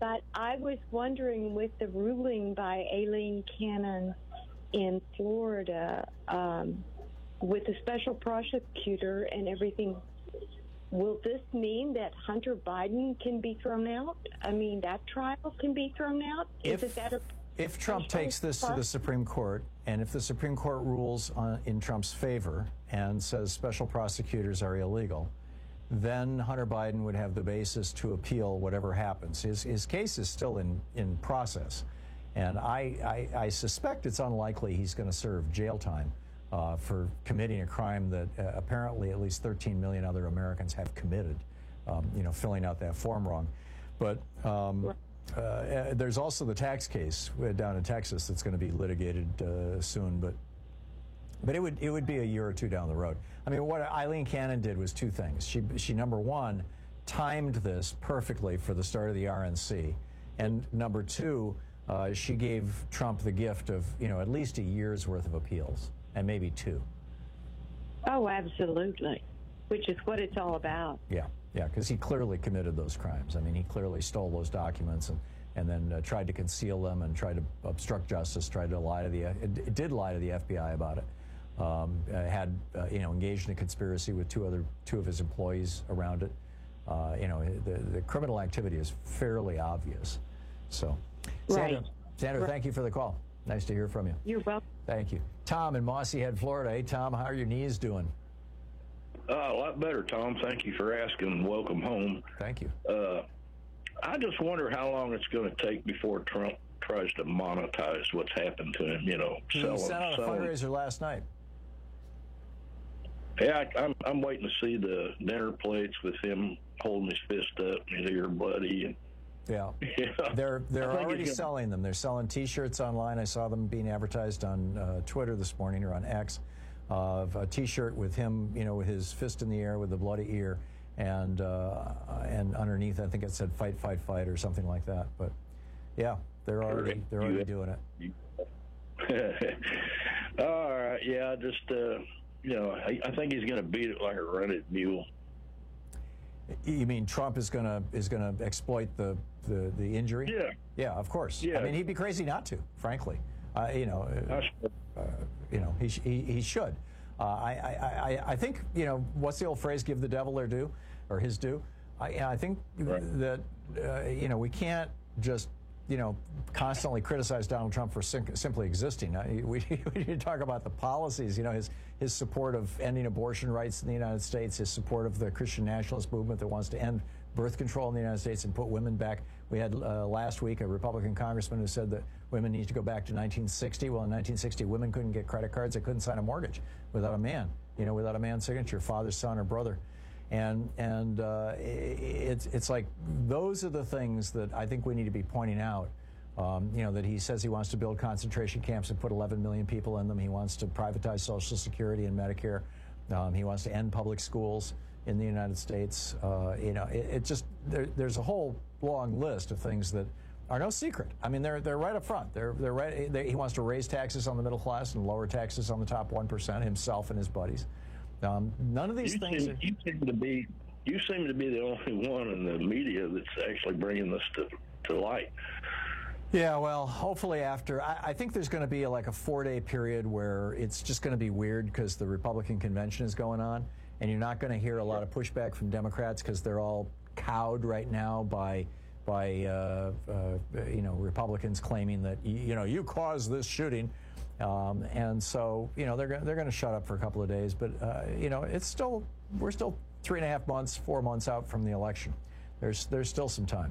But I was wondering, with the ruling by Aileen Cannon in Florida, um, with the special prosecutor and everything, will this mean that Hunter Biden can be thrown out? I mean, that trial can be thrown out? If, Is that a if Trump takes this to the Supreme Court, and if the Supreme Court rules on, in Trump's favor and says special prosecutors are illegal, then Hunter Biden would have the basis to appeal whatever happens. His, his case is still in, in process, and I, I, I suspect it's unlikely he's going to serve jail time uh, for committing a crime that uh, apparently at least thirteen million other Americans have committed, um, you know, filling out that form wrong. But um, uh, there's also the tax case down in Texas that's going to be litigated uh, soon, but But it would it would be a year or two down the road. I mean, what Aileen Cannon did was two things. She she number one timed this perfectly for the start of the R N C, and number two, uh, she gave Trump the gift of you know at least a year's worth of appeals, and maybe two. Oh, absolutely, which is what it's all about. Yeah, yeah, because he clearly committed those crimes. I mean, he clearly stole those documents and. and then uh, tried to conceal them and tried to obstruct justice, tried to lie to the, it did lie to the F B I about it. Um, uh, had, uh, you know, engaged in a conspiracy with two other, two of his employees around it. Uh, you know, the, the criminal activity is fairly obvious. So, Sandra, Right. Sandra, Right. thank you for the call. Nice to hear from you. You're welcome. Thank you. Tom in Mossy Head, Florida. Hey, Tom, how are your knees doing? Uh, a lot better, Tom. Thank you for asking. Welcome home. Thank you. Uh, I just wonder how long it's going to take before Trump tries to monetize what's happened to him, you know, He selling. sent out a selling. fundraiser last night. Yeah, I, I'm, I'm waiting to see the dinner plates with him holding his fist up and his ear bloody. And, Yeah, yeah. they're they're I think already he's gonna- selling them. They're selling T-shirts online. I saw them being advertised on uh, Twitter this morning or on X. Uh, of a T-shirt with him, you know, with his fist in the air with the bloody ear, and uh, and underneath I think it said "Fight, Fight, Fight" or something like that. But yeah, they're already they're already doing it. All right, yeah, I just uh, you know, I, I think he's going to beat it like a rented mule. You mean Trump is gonna is gonna exploit the the, the injury? Yeah. Yeah, of course. Yeah. I mean, he'd be crazy not to, frankly. Uh, you know, uh, uh, you know, he, sh- he he should. Uh, I, I I I think you know what's the old phrase? Give the devil their due, or his due. I I think that uh, you know we can't just you know constantly criticize Donald Trump for sim- simply existing. Uh, we we need to talk about the policies. You know, his his support of ending abortion rights in the United States, his support of the Christian nationalist movement that wants to end birth control in the United States and put women back. We had uh, last week a Republican congressman who said that women need to go back to nineteen sixty. Well, in nineteen sixty, women couldn't get credit cards. They couldn't sign a mortgage without a man, you know, without a man's signature, father, son, or brother. And and uh, it's it's like those are the things that I think we need to be pointing out. Um, you know, that he says he wants to build concentration camps and put eleven million people in them. He wants to privatize Social Security and Medicare. Um, he wants to end public schools in the United States. Uh, you know, it, it just there, there's a whole long list of things that are no secret. I mean, they're they're right up front. They're they're right. They, he wants to raise taxes on the middle class and lower taxes on the top one percent. Himself and his buddies. Um, none of these you things. Seem, Are, you seem to be you seem to be the only one in the media that's actually bringing this to to light. Yeah, well, hopefully after, I, I think there's going to be a, like a four-day period where it's just going to be weird because the Republican convention is going on, and you're not going to hear a lot of pushback from Democrats because they're all cowed right now by, by uh, uh, you know, Republicans claiming that, you, you know, you caused this shooting. Um, and so, you know, they're, go- they're going to shut up for a couple of days. But, uh, you know, it's still, we're still three and a half months, four months out from the election. There's, there's still some time.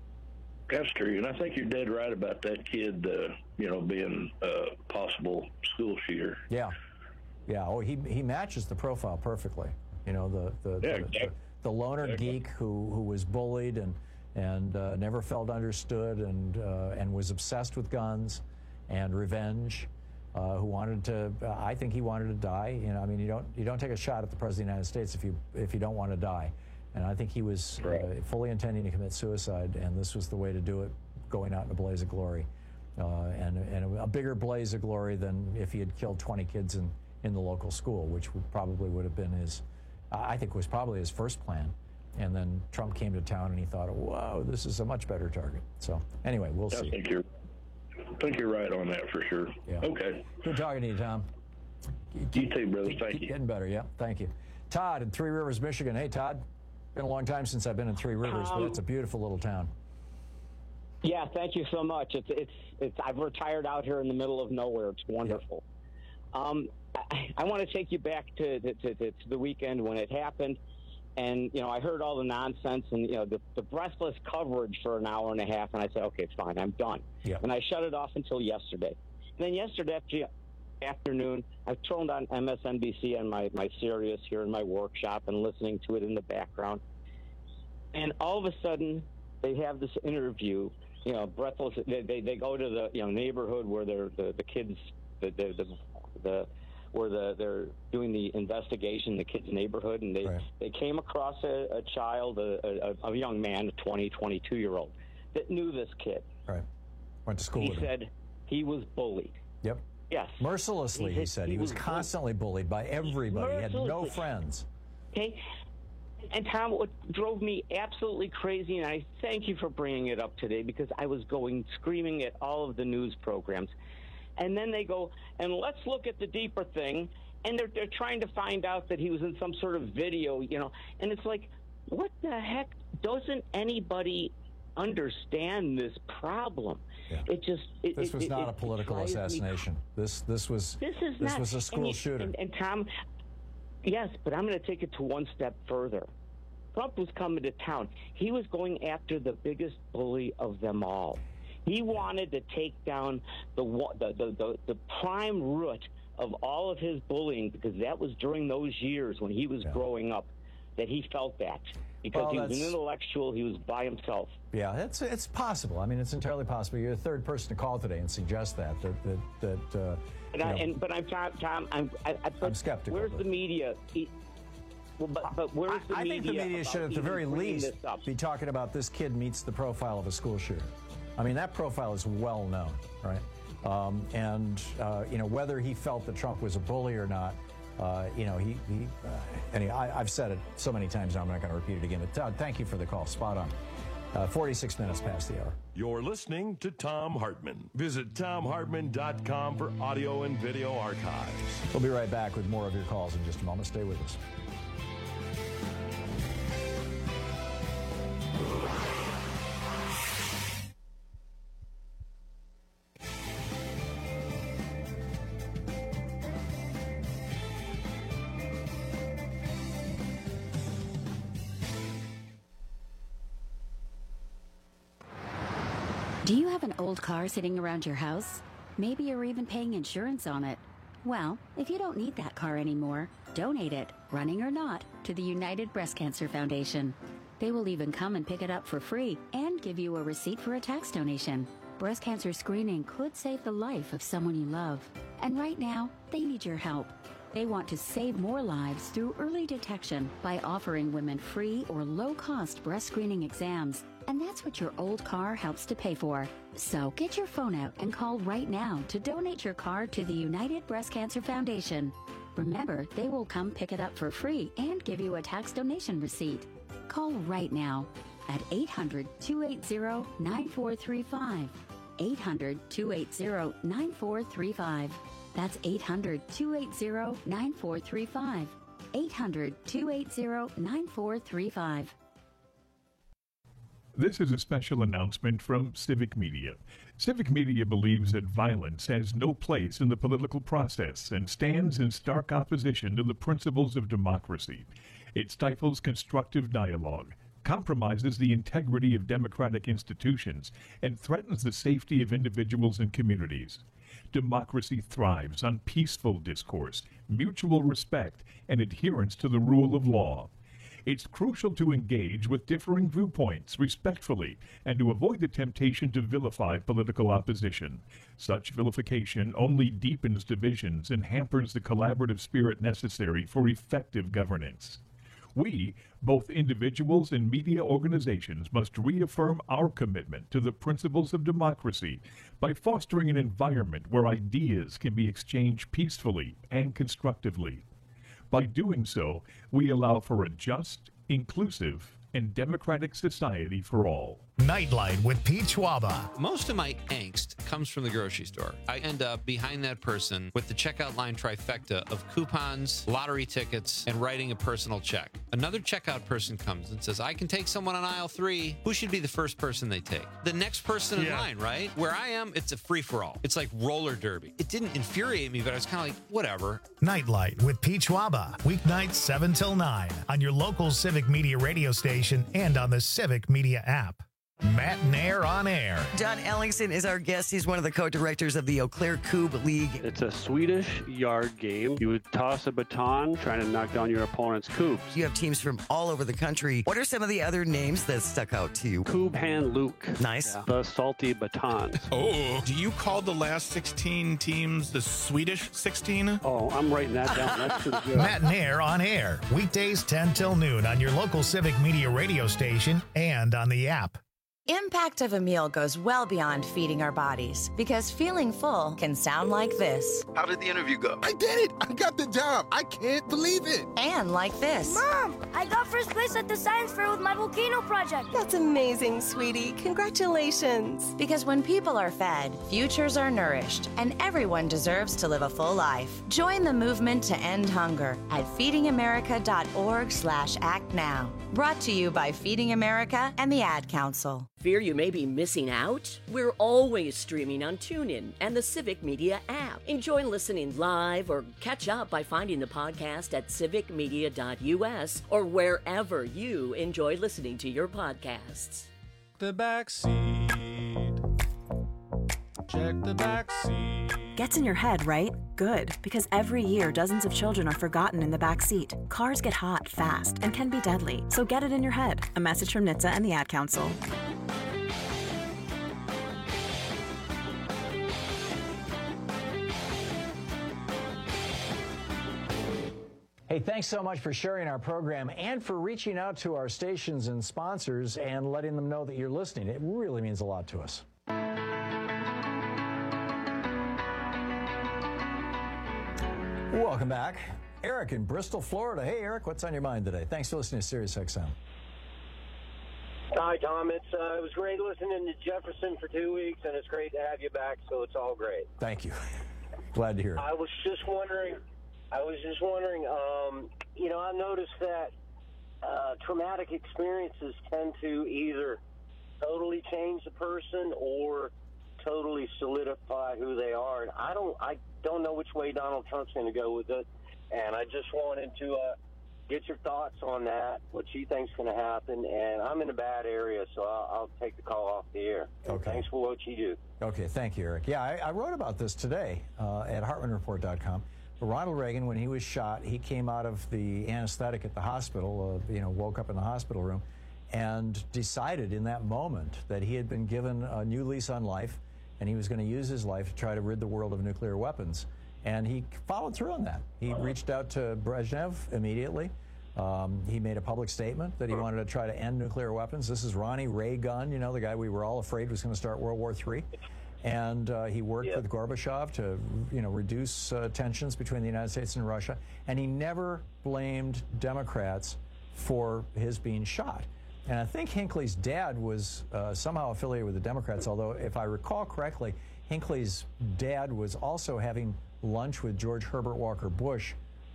That's true, and I think you're dead right about that kid, uh, you know, being a possible school shooter. Yeah, yeah. Oh, he he matches the profile perfectly. You know, the the Yeah, the, exactly. the, the loner Exactly. geek who who was bullied and and uh, never felt understood and uh, and was obsessed with guns and revenge. Uh, who wanted to? Uh, I think he wanted to die. You know, I mean, you don't you don't take a shot at the president of the United States if you if you don't want to die. And I think he was uh, fully intending to commit suicide, and this was the way to do it, going out in a blaze of glory, uh, and, and a bigger blaze of glory than if he had killed twenty kids in, in the local school, which would probably would have been his, I think was probably his first plan. and then Trump came to town and he thought, whoa, this is a much better target. So anyway, we'll I see. think you're, I think you're right on that for sure. Yeah. Okay. Good talking to you, Tom. You too, brother. Keep, Thank keep you. Getting better, yeah. Thank you. Todd in Three Rivers, Michigan. Hey, Todd. Been a long time since I've been in Three Rivers, Um, but it's a beautiful little town. Yeah, thank you so much. It's it's it's. I've retired out here in the middle of nowhere. It's wonderful. Yep. Um, I, I want to take you back to, to, to, to the weekend when it happened, and you know I heard all the nonsense and you know the, the breathless coverage for an hour and a half, and I said, okay, fine, I'm done. Yep. And I shut it off until yesterday. And then yesterday afternoon, I turned on M S N B C on my my Sirius here in my workshop and listening to it in the background, and all of a sudden they have this interview. You know, breathless. They, they they go to the you know neighborhood where they're the the kids the the, the, the where the they're doing the investigation in the kids' neighborhood, and they right. they came across a, a child, a, a, a young man, a twenty, twenty-two year old that knew this kid. Right. Went to school He with him. said he was bullied. Yep. Yes. Mercilessly, he, he said. He, he was, was constantly bullied by everybody. He had no friends. Okay. And Tom, what drove me absolutely crazy, and I thank you for bringing it up today because I was going screaming at all of the news programs. And then they go, and let's look at the deeper thing, and they're, they're trying to find out that he was in some sort of video, you know. And it's like, what the heck? Doesn't anybody understand this problem? Yeah. It just it, this was it, not it, a political it assassination. Me. This this was this is this not, was a school and, shooter. And, and Tom, yes, but I'm going to take it to one step further. Trump was coming to town. He was going after the biggest bully of them all. He wanted to take down the the the, the, the prime root of all of his bullying because that was during those years when he was yeah. growing up that he felt that. Because well, he was an intellectual, he was by himself. Yeah, it's it's possible. I mean, it's entirely possible. You're the third person to call today and suggest that that that. that uh, and I, and, but I'm Tom. Tom I'm I, I, I'm skeptical. Where's the media? He, well, but, but where's the I, I media? think the media should, at the very least, be talking about this kid meets the profile of a school shooter. I mean, that profile is well known, right? Um, and uh, you know whether he felt that Trump was a bully or not. Uh, you know, he, he uh, anyway, I, I've said it so many times now, I'm not going to repeat it again. But Todd, thank you for the call. Spot on. Uh, forty-six minutes past the hour. You're listening to Thom Hartmann. Visit thom hartmann dot com for audio and video archives. We'll be right back with more of your calls in just a moment. Stay with us. Do you have an old car sitting around your house? Maybe you're even paying insurance on it. Well, if you don't need that car anymore, donate it, running or not, to the United Breast Cancer Foundation. They will even come and pick it up for free and give you a receipt for a tax donation. Breast cancer screening could save the life of someone you love. And right now, they need your help. They want to save more lives through early detection by offering women free or low-cost breast screening exams. And that's what your old car helps to pay for. So get your phone out and call right now to donate your car to the United Breast Cancer Foundation. Remember, they will come pick it up for free and give you a tax donation receipt. Call right now at eight hundred, two eight zero, nine four three five. eight hundred, two eight zero, nine four three five. That's eight hundred, two eight zero, nine four three five. eight hundred, two eight zero, nine four three five. This is a special announcement from Civic Media. Civic Media believes that violence has no place in the political process and stands in stark opposition to the principles of democracy. It stifles constructive dialogue, compromises the integrity of democratic institutions, and threatens the safety of individuals and communities. Democracy thrives on peaceful discourse, mutual respect, and adherence to the rule of law. It's crucial to engage with differing viewpoints respectfully and to avoid the temptation to vilify political opposition. Such vilification only deepens divisions and hampers the collaborative spirit necessary for effective governance. We, both individuals and media organizations, must reaffirm our commitment to the principles of democracy by fostering an environment where ideas can be exchanged peacefully and constructively. By doing so, we allow for a just, inclusive, and democratic society for all. Nightlight with Pete Schwaba. Most of my angst comes from the grocery store. I end up behind that person with the checkout line trifecta of coupons, lottery tickets, and writing a personal check. Another checkout person comes and says, I can take someone on aisle three. Who should be the first person they take? The next person in Yeah. line, right? Where I am, it's a free-for-all. It's like roller derby. It didn't infuriate me, but I was kind of like, whatever. Nightlight with Pete Schwaba. Weeknights seven till nine on your local Civic Media radio station and on the Civic Media app. Matt Nair on air. John Ellingson is our guest. He's one of the co-directors of the Eau Claire Cube League. It's a Swedish yard game. You would toss a baton trying to knock down your opponent's cubes. You have teams from all over the country. What are some of the other names that stuck out to you? Cube Hand Luke. Nice. Yeah. The Salty Baton. Oh, do you call the last sixteen teams the Swedish sixteen? Oh, I'm writing that down. That's pretty good. Matt Nair on air. Weekdays ten till noon on your local Civic Media radio station and on the app. Impact of a meal goes well beyond feeding our bodies, because feeling full can sound like this. How did the interview go? I did it! I got the job! I can't believe it! And like this. Mom, I got first place at the science fair with my volcano project. That's amazing, sweetie. Congratulations. Because when people are fed, futures are nourished, and everyone deserves to live a full life. Join the movement to end hunger at feedingamerica.org slash act now. Brought to you by Feeding America and the Ad Council. Fear you may be missing out? We're always streaming on TuneIn and the Civic Media app. Enjoy listening live or catch up by finding the podcast at civic media dot u s or wherever you enjoy listening to your podcasts. The back seat. Check the back seat. Gets in your head, right? Good, because every year dozens of children are forgotten in the back seat. Cars get hot fast and can be deadly, so get it in your head. A message from N H T S A and the Ad Council. Hey, thanks so much for sharing our program and for reaching out to our stations and sponsors and letting them know that you're listening. It really means a lot to us. Welcome back. Eric in Bristol, Florida. Hey, Eric, what's on your mind today? Thanks for listening to Sirius X M. Hi, Tom. It's uh, it was great listening to Jefferson for two weeks, and it's great to have you back, so it's all great. Thank you. Glad to hear it. I was just wondering, I was just wondering, um, you know, I noticed that uh, traumatic experiences tend to either totally change the person or totally solidify who they are. And I don't, I don't know which way Donald Trump's going to go with it. And I just wanted to uh, get your thoughts on that, what you think's going to happen. And I'm in a bad area, so I'll, I'll take the call off the air. Okay. Thanks for what you do. Okay, thank you, Eric. Yeah, I, I wrote about this today uh, at Hartman Report dot com. Ronald Reagan, when he was shot, he came out of the anesthetic at the hospital, uh, you know, woke up in the hospital room, and decided in that moment that he had been given a new lease on life, and he was going to use his life to try to rid the world of nuclear weapons. And he followed through on that. He reached out to Brezhnev immediately. Um, he made a public statement that he wanted to try to end nuclear weapons. This is Ronnie Reagan, you know, the guy we were all afraid was going to start World War Three. And uh, he worked yeah. with Gorbachev to, you know, reduce uh, tensions between the United States and Russia. And he never blamed Democrats for his being shot. And I think Hinckley's dad was uh, somehow affiliated with the Democrats, although if I recall correctly, Hinckley's dad was also having lunch with George Herbert Walker Bush,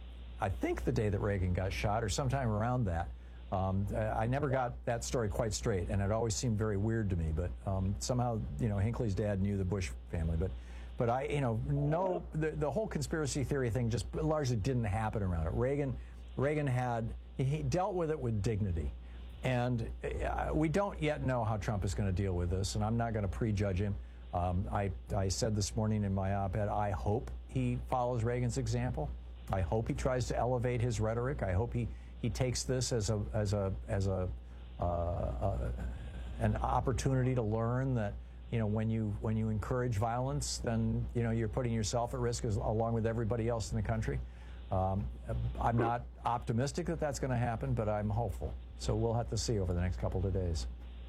I think the day that Reagan got shot or sometime around that. Um, I never got that story quite straight, and it always seemed very weird to me. But um, somehow, you know, Hinckley's dad knew the Bush family. But, but I, you know, no, the, the whole conspiracy theory thing just largely didn't happen around it. Reagan, Reagan had he dealt with it with dignity, and uh, we don't yet know how Trump is going to deal with this. And I'm not going to prejudge him. Um, I, I said this morning in my op-ed, I hope he follows Reagan's example. I hope he tries to elevate his rhetoric. I hope he. He takes this as a as a as a uh, uh, an opportunity to learn that, you know, when you when you encourage violence, then, you know, you're putting yourself at risk as, along with everybody else in the country. Um, I'm not optimistic that that's going to happen, but I'm hopeful. So we'll have to see over the next couple of days.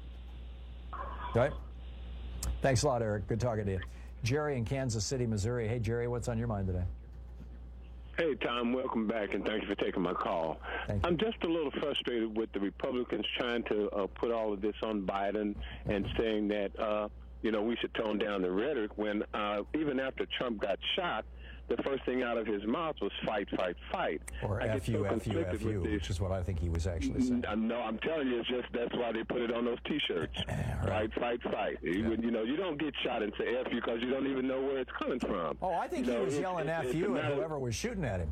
All right. Thanks a lot, Eric. Good talking to you. Jerry in Kansas City, Missouri. Hey, Jerry, what's on your mind today? Hey, Tom, welcome back, and thank you for taking my call. I'm just a little frustrated with the Republicans trying to uh, put all of this on Biden and saying that, uh, you know, we should tone down the rhetoric when uh, even after Trump got shot, the first thing out of his mouth was fight, fight, fight. Or I get F U, so F U, conflicted F U, with this. which is what I think he was actually saying. No, I'm telling you, it's just that's why they put it on those T-shirts. Right. Fight, fight, fight. You, you know, you don't get shot and say F you because you don't even know where it's coming from. Oh, I think You he know, was it- yelling it- F it's a you at matter- whoever was shooting at him.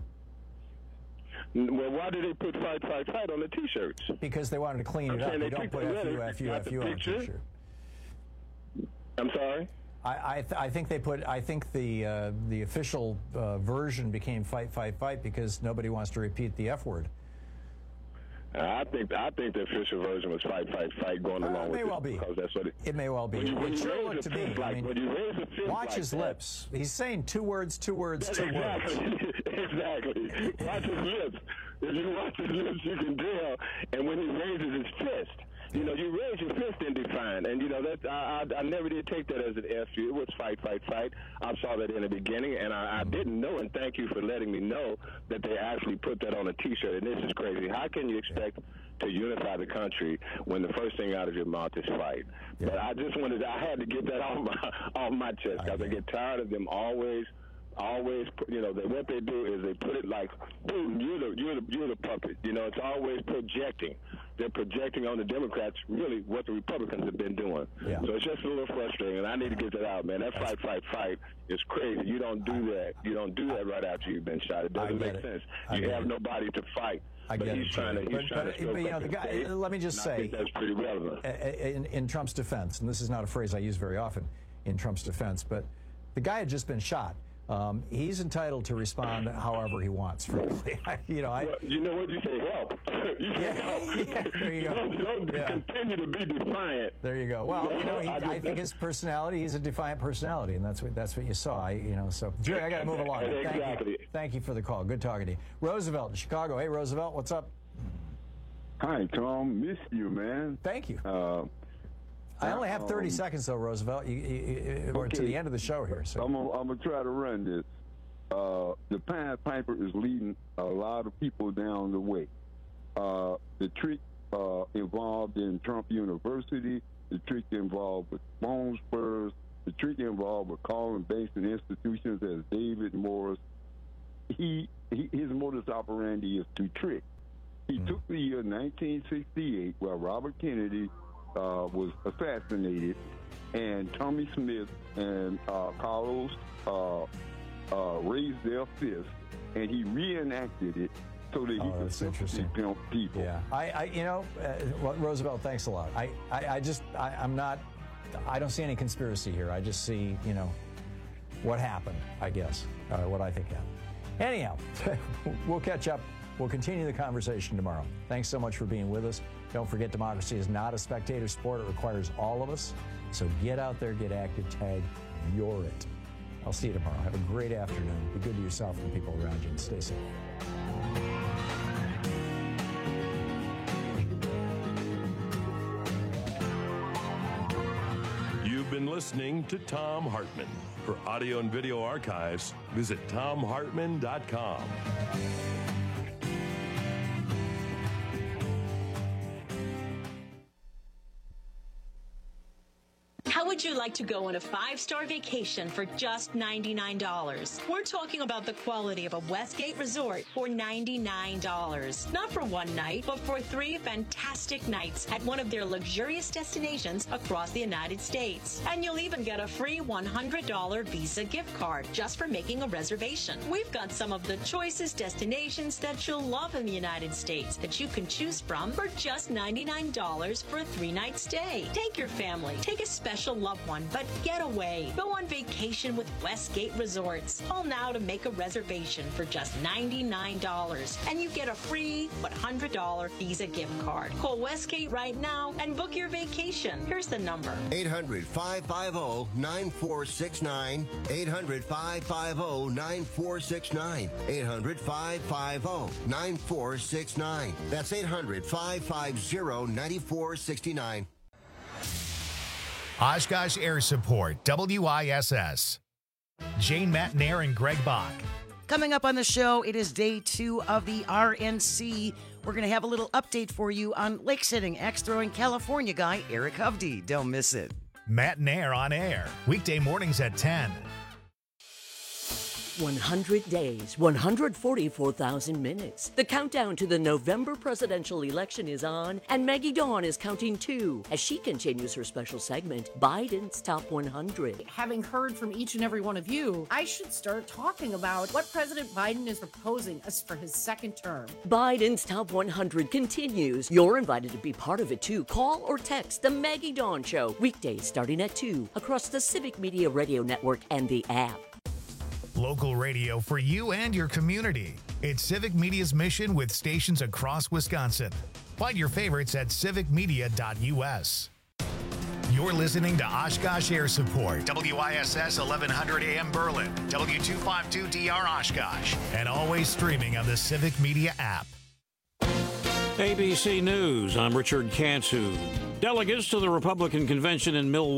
Well, why did they put fight, fight, fight on the T-shirts? Because they wanted to clean I'm it up. saying They they don't took put the F U, rhetoric, F U, got F the U on a picture. T-shirt. I'm sorry? I, I, th- I think they put. I think the uh, the official uh, version became fight, fight, fight because nobody wants to repeat the F word. I think I think the official version was fight, fight, fight going along Uh, it with may it well be. because that's what it. It may well be. When you, when It you sure raise looked a to me. fist I like, mean, when you raise a fist watch like his that, lips. He's saying two words, two words, two exactly. words. exactly. Watch his lips. If you watch his lips, you can tell. And when he raises his fist, you know, you raise your fist in defiant. And, you know, that I, I, I never did take that as an F U. It was fight, fight, fight. I saw that in the beginning, and I, I didn't know, and thank you for letting me know that they actually put that on a T-shirt. And this is crazy. How can you expect to unify the country when the first thing out of your mouth is fight? Yeah. But I just wanted, I had to get that off my, off my chest because I, I get tired of them always always, you know, that what they do is they put it like, boom, you're the, you're the, you're the puppet. You know, it's always projecting. They're projecting on the Democrats really what the Republicans have been doing. Yeah. So it's just a little frustrating, and I need to get that out, man. That fight, fight, fight is crazy. You don't do that. You don't do that right after you've been shot. It doesn't make it. sense. I You get have it. nobody to fight. I but get he's it, trying to, Jimmy. he's But- trying but- to but, you know, the guy- let me just I say- think that's pretty relevant. In, in Trump's defense, and this is not a phrase I use very often in Trump's defense, but the guy had just been shot. Um, he's entitled to respond however he wants, frankly. I, you know, I. Well, you know what? You say help. you say Yeah, help. yeah, there you go. Don't, don't Yeah. continue to be defiant. There you go. Well, you know, he, I just- I think his personality, he's a defiant personality, and that's what that's what you saw. I, you know, so Jerry, I got to move along. Thank Exactly. you. Thank you for the call. Good talking to you. Roosevelt in Chicago. Hey, Roosevelt, what's up? Hi, Tom. Missed you, man. Thank you. Uh, I only have thirty um, seconds, though, Roosevelt. You, you, you, we're to okay. the end of the show here. So. I'm going to try to run this. Uh, the Pied Piper is leading a lot of people down the way. Uh, the trick uh, involved in Trump University, the trick involved with bone spurs, the trick involved with calling banks and institutions as David Morris. He, he his modus operandi is to trick. He mm. took the year nineteen sixty-eight, where Robert Kennedy uh, was assassinated, and Tommy Smith and uh, Carlos uh, uh, raised their fist, and he reenacted it so that he Oh, could that's interesting. pimp people. Yeah, I, I you know, uh, well, Roosevelt, thanks a lot. I, I, I just, I, I'm not, I don't see any conspiracy here. I just see, you know, what happened, I guess, uh, what I think happened. Anyhow, we'll catch up. We'll continue the conversation tomorrow. Thanks so much for being with us. Don't forget, democracy is not a spectator sport. It requires all of us. So get out there, get active, tag, you're it. I'll see you tomorrow. Have a great afternoon. Be good to yourself and the people around you, and stay safe. You've been listening to Tom Hartman. For audio and video archives, visit tom hartman dot com. How would you like to go on a five-star vacation for just ninety-nine dollars? We're talking about the quality of a Westgate resort for ninety-nine dollars. Not for one night, but for three fantastic nights at one of their luxurious destinations across the United States. And you'll even get a free one hundred dollars Visa gift card just for making a reservation. We've got some of the choicest destinations that you'll love in the United States that you can choose from for just ninety-nine dollars for a three-night stay. Take your family. Take a special loved one, but get away. Go on vacation with Westgate Resorts. Call now to make a reservation for just ninety-nine dollars, and you get a free one hundred dollars Visa gift card. Call Westgate right now and book your vacation. Here's the number. eight hundred, five five zero, nine four six nine. eight hundred, five five zero, nine four six nine. eight hundred, five five zero, nine four six nine. That's eight hundred, five five zero, nine four six nine. Oshkosh Air Support, W I S S. Jane Matnair and Greg Bach. Coming up on the show, it is day two of the R N C. We're going to have a little update for you on lake sitting, axe throwing California guy Eric Hovde. Don't miss it. Matt and Air on air, weekday mornings at ten. one hundred days, one hundred forty-four thousand minutes. The countdown to the November presidential election is on, and Maggie Dawn is counting too as she continues her special segment, Biden's Top one hundred. Having heard from each and every one of you, I should start talking about what President Biden is proposing us for his second term. Biden's Top one hundred continues. You're invited to be part of it too. Call or text the Maggie Dawn Show, weekdays starting at two, across the Civic Media Radio Network and the app. Local radio for you and your community. It's Civic Media's mission with stations across Wisconsin. Find your favorites at civic media dot u s. You're listening to Oshkosh Air Support, W I S S eleven hundred A M Berlin, W two fifty-two D R Oshkosh, and always streaming on the Civic Media app. A B C News, I'm Richard Cantu. Delegates to the Republican convention in Milwaukee